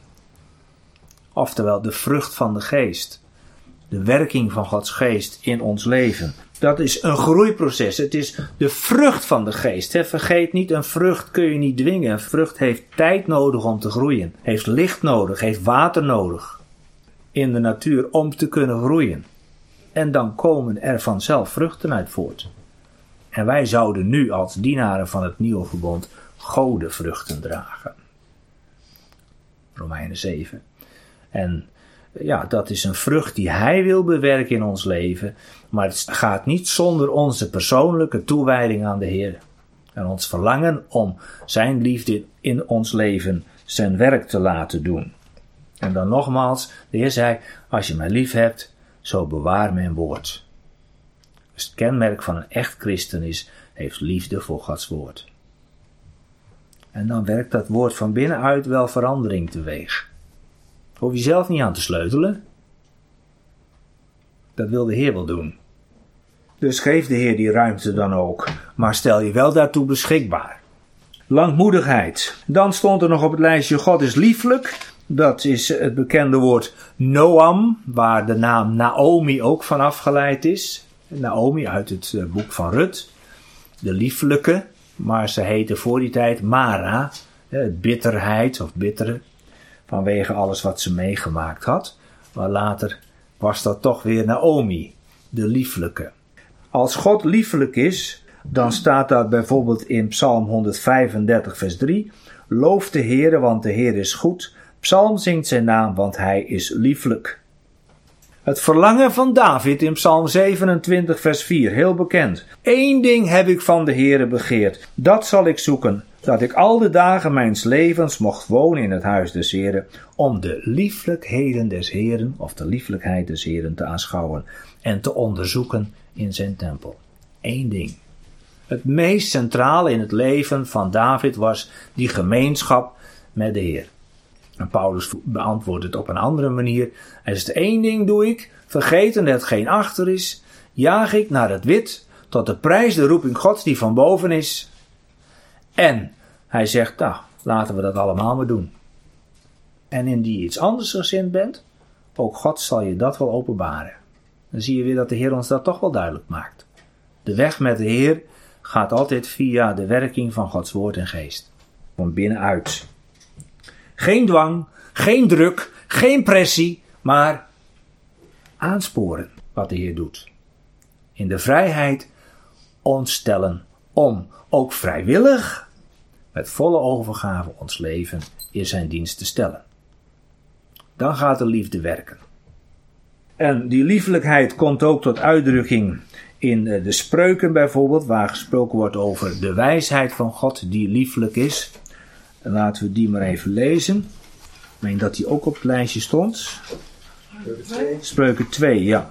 Oftewel de vrucht van de geest. De werking van Gods geest in ons leven. Dat is een groeiproces. Het is de vrucht van de geest. Vergeet niet, een vrucht kun je niet dwingen. Een vrucht heeft tijd nodig om te groeien. Heeft licht nodig, heeft water nodig. In de natuur om te kunnen groeien. En dan komen er vanzelf vruchten uit voort. En wij zouden nu als dienaren van het nieuwe verbond godevruchten dragen. Romeinen 7. En ja, dat is een vrucht die hij wil bewerken in ons leven. Maar het gaat niet zonder onze persoonlijke toewijding aan de Heer. En ons verlangen om zijn liefde in ons leven zijn werk te laten doen. En dan nogmaals, de Heer zei, als je mij lief hebt, zo bewaar mijn woord. Dus het kenmerk van een echt christen is, heeft liefde voor Gods woord. En dan werkt dat woord van binnenuit wel verandering teweeg. Hoef je zelf niet aan te sleutelen. Dat wil de Heer wel doen. Dus geef de Heer die ruimte dan ook. Maar stel je wel daartoe beschikbaar. Langmoedigheid. Dan stond er nog op het lijstje God is lieflijk. Dat is het bekende woord Noam, waar de naam Naomi ook van afgeleid is. Naomi uit het boek van Rut. De lieflijke, maar ze heette voor die tijd Mara. Bitterheid of bittere. Vanwege alles wat ze meegemaakt had. Maar later was dat toch weer Naomi, de lieflijke. Als God liefelijk is, dan staat dat bijvoorbeeld in Psalm 135 vers 3. Loof de Heere, want de Heer is goed. Psalm zingt zijn naam, want hij is lieflijk. Het verlangen van David in Psalm 27 vers 4, heel bekend. Eén ding heb ik van de Heere begeerd, dat zal ik zoeken, dat ik al de dagen mijns levens mocht wonen in het huis des Heeren, om de lieflijkheden des Heeren, of de lieflijkheid des Heeren te aanschouwen en te onderzoeken in zijn tempel. Eén ding. Het meest centrale in het leven van David was die gemeenschap met de Heer. En Paulus beantwoordt het op een andere manier. Hij zegt, één ding doe ik, vergeten hetgeen achter is, jaag ik naar het wit, tot de prijs de roeping Gods die van boven is. En hij zegt, nou, laten we dat allemaal maar doen. En indien je iets anders gezind bent, ook God zal je dat wel openbaren. Dan zie je weer dat de Heer ons dat toch wel duidelijk maakt. De weg met de Heer gaat altijd via de werking van Gods woord en geest. Van binnenuit. Geen dwang, geen druk, geen pressie, maar aansporen wat de Heer doet. In de vrijheid ons stellen om ook vrijwillig met volle overgave ons leven in zijn dienst te stellen. Dan gaat de liefde werken. En die liefelijkheid komt ook tot uitdrukking in de spreuken bijvoorbeeld, waar gesproken wordt over de wijsheid van God die lieflijk is. En laten we die maar even lezen. Ik meen dat die ook op het lijstje stond. Spreuken 2, ja.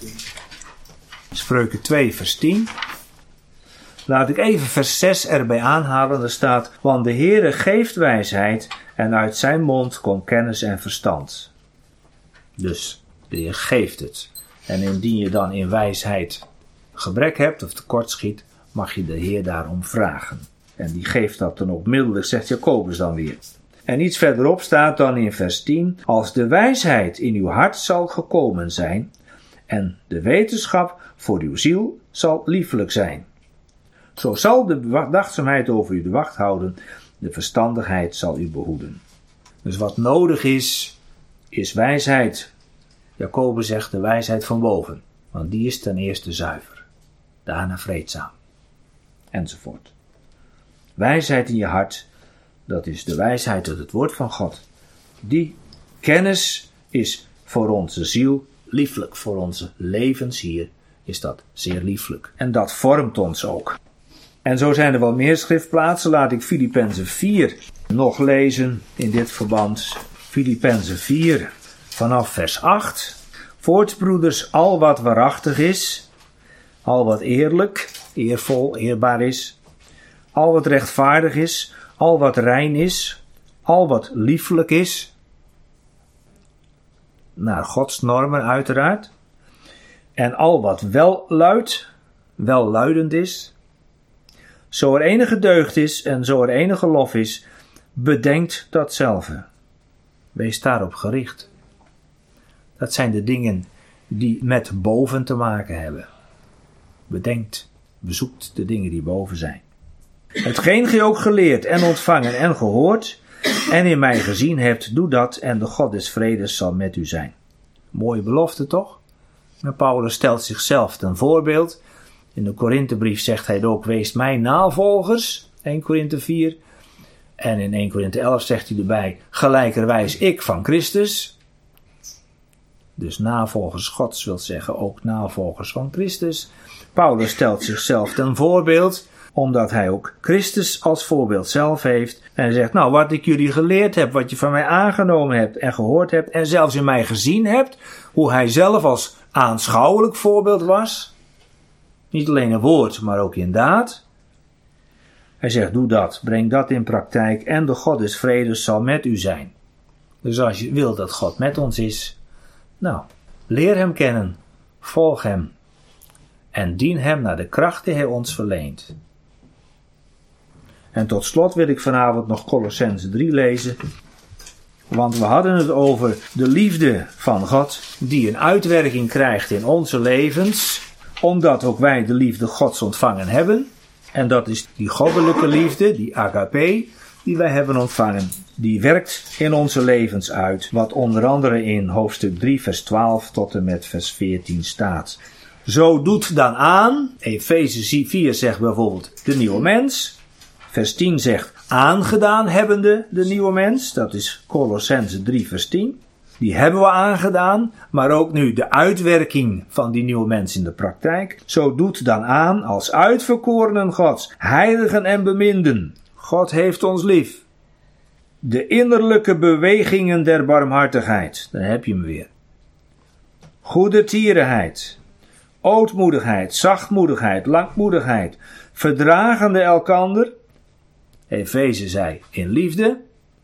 Spreuken 2 vers 10. Laat ik even vers 6 erbij aanhalen. Er staat, want de Heere geeft wijsheid en uit zijn mond komt kennis en verstand. Dus de Heer geeft het. En indien je dan in wijsheid gebrek hebt of tekortschiet, mag je de Heer daarom vragen. En die geeft dat dan ook middelijk, zegt Jacobus dan weer. En iets verderop staat dan in vers 10, als de wijsheid in uw hart zal gekomen zijn en de wetenschap voor uw ziel zal liefelijk zijn. Zo zal de bedachtzaamheid over u de wacht houden, de verstandigheid zal u behoeden. Dus wat nodig is, is wijsheid. Jacobus zegt de wijsheid van boven, want die is ten eerste zuiver, daarna vreedzaam, enzovoort. Wijsheid in je hart, dat is de wijsheid uit het woord van God. Die kennis is voor onze ziel lieflijk, voor onze levens hier is dat zeer lieflijk. En dat vormt ons ook. En zo zijn er wel meer schriftplaatsen. Laat ik Filippenzen 4 nog lezen in dit verband. Filippenzen 4 vanaf vers 8. Voorts, broeders, al wat waarachtig is, al wat eerlijk, eervol, eerbaar is, al wat rechtvaardig is, al wat rein is, al wat liefelijk is, naar Gods normen uiteraard, en al wat welluidend is, zo er enige deugd is en zo er enige lof is, bedenkt datzelfde. Wees daarop gericht. Dat zijn de dingen die met boven te maken hebben. Bedenkt, bezoekt de dingen die boven zijn. Hetgeen gij ook geleerd en ontvangen en gehoord en in mij gezien hebt, doe dat en de God des vredes zal met u zijn. Mooie belofte toch? En Paulus stelt zichzelf ten voorbeeld. In de Korinthebrief zegt hij ook, wees mijn navolgers, 1 Korinthe 4. En in 1 Korinthe 11 zegt hij erbij, gelijkerwijs ik van Christus. Dus navolgers Gods wil zeggen ook navolgers van Christus. Paulus stelt zichzelf ten voorbeeld, omdat hij ook Christus als voorbeeld zelf heeft. En hij zegt, nou, wat ik jullie geleerd heb, wat je van mij aangenomen hebt en gehoord hebt en zelfs in mij gezien hebt, hoe hij zelf als aanschouwelijk voorbeeld was. Niet alleen in woord, maar ook in daad. Hij zegt, doe dat, breng dat in praktijk en de God des vredes zal met u zijn. Dus als je wilt dat God met ons is, nou, leer hem kennen, volg hem en dien hem naar de kracht die hij ons verleent. En tot slot wil ik vanavond nog Kolossenzen 3 lezen. Want we hadden het over de liefde van God, die een uitwerking krijgt in onze levens, omdat ook wij de liefde Gods ontvangen hebben. En dat is die goddelijke liefde, die agape, die wij hebben ontvangen. Die werkt in onze levens uit, wat onder andere in hoofdstuk 3 vers 12 tot en met vers 14 staat. Zo doet dan aan, Efeze 4 zegt bijvoorbeeld de nieuwe mens. Vers 10 zegt aangedaan hebbende de nieuwe mens, dat is Kolossenzen 3 vers 10. Die hebben we aangedaan, maar ook nu de uitwerking van die nieuwe mens in de praktijk. Zo doet dan aan als uitverkorenen Gods, heiligen en beminden. God heeft ons lief. De innerlijke bewegingen der barmhartigheid, daar heb je hem weer. Goedertierenheid, ootmoedigheid, zachtmoedigheid, langmoedigheid, verdragende elkander. Efeze zei in liefde.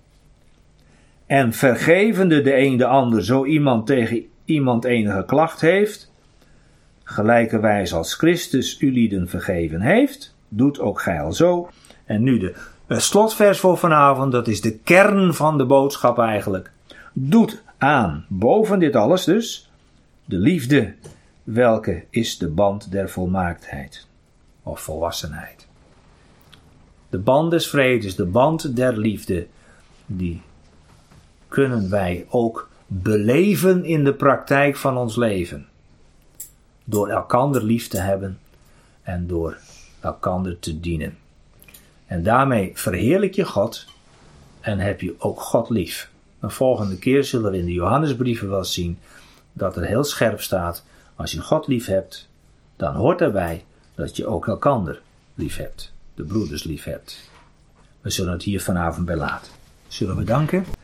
En vergevende de een de ander, zo iemand tegen iemand enige klacht heeft. Gelijkerwijs als Christus ulieden vergeven heeft, doet ook gij al zo. En nu de slotvers voor vanavond, dat is de kern van de boodschap eigenlijk. Doet aan, boven dit alles dus, de liefde, welke is de band der volmaaktheid of volwassenheid. De band des vredes, de band der liefde, die kunnen wij ook beleven in de praktijk van ons leven. Door elkander lief te hebben en door elkander te dienen. En daarmee verheerlijk je God en heb je ook God lief. De volgende keer zullen we in de Johannesbrieven wel zien dat er heel scherp staat, als je God lief hebt, dan hoort erbij dat je ook elkander lief hebt. De broeders lief hebt. We zullen het hier vanavond bij laten. Zullen we danken?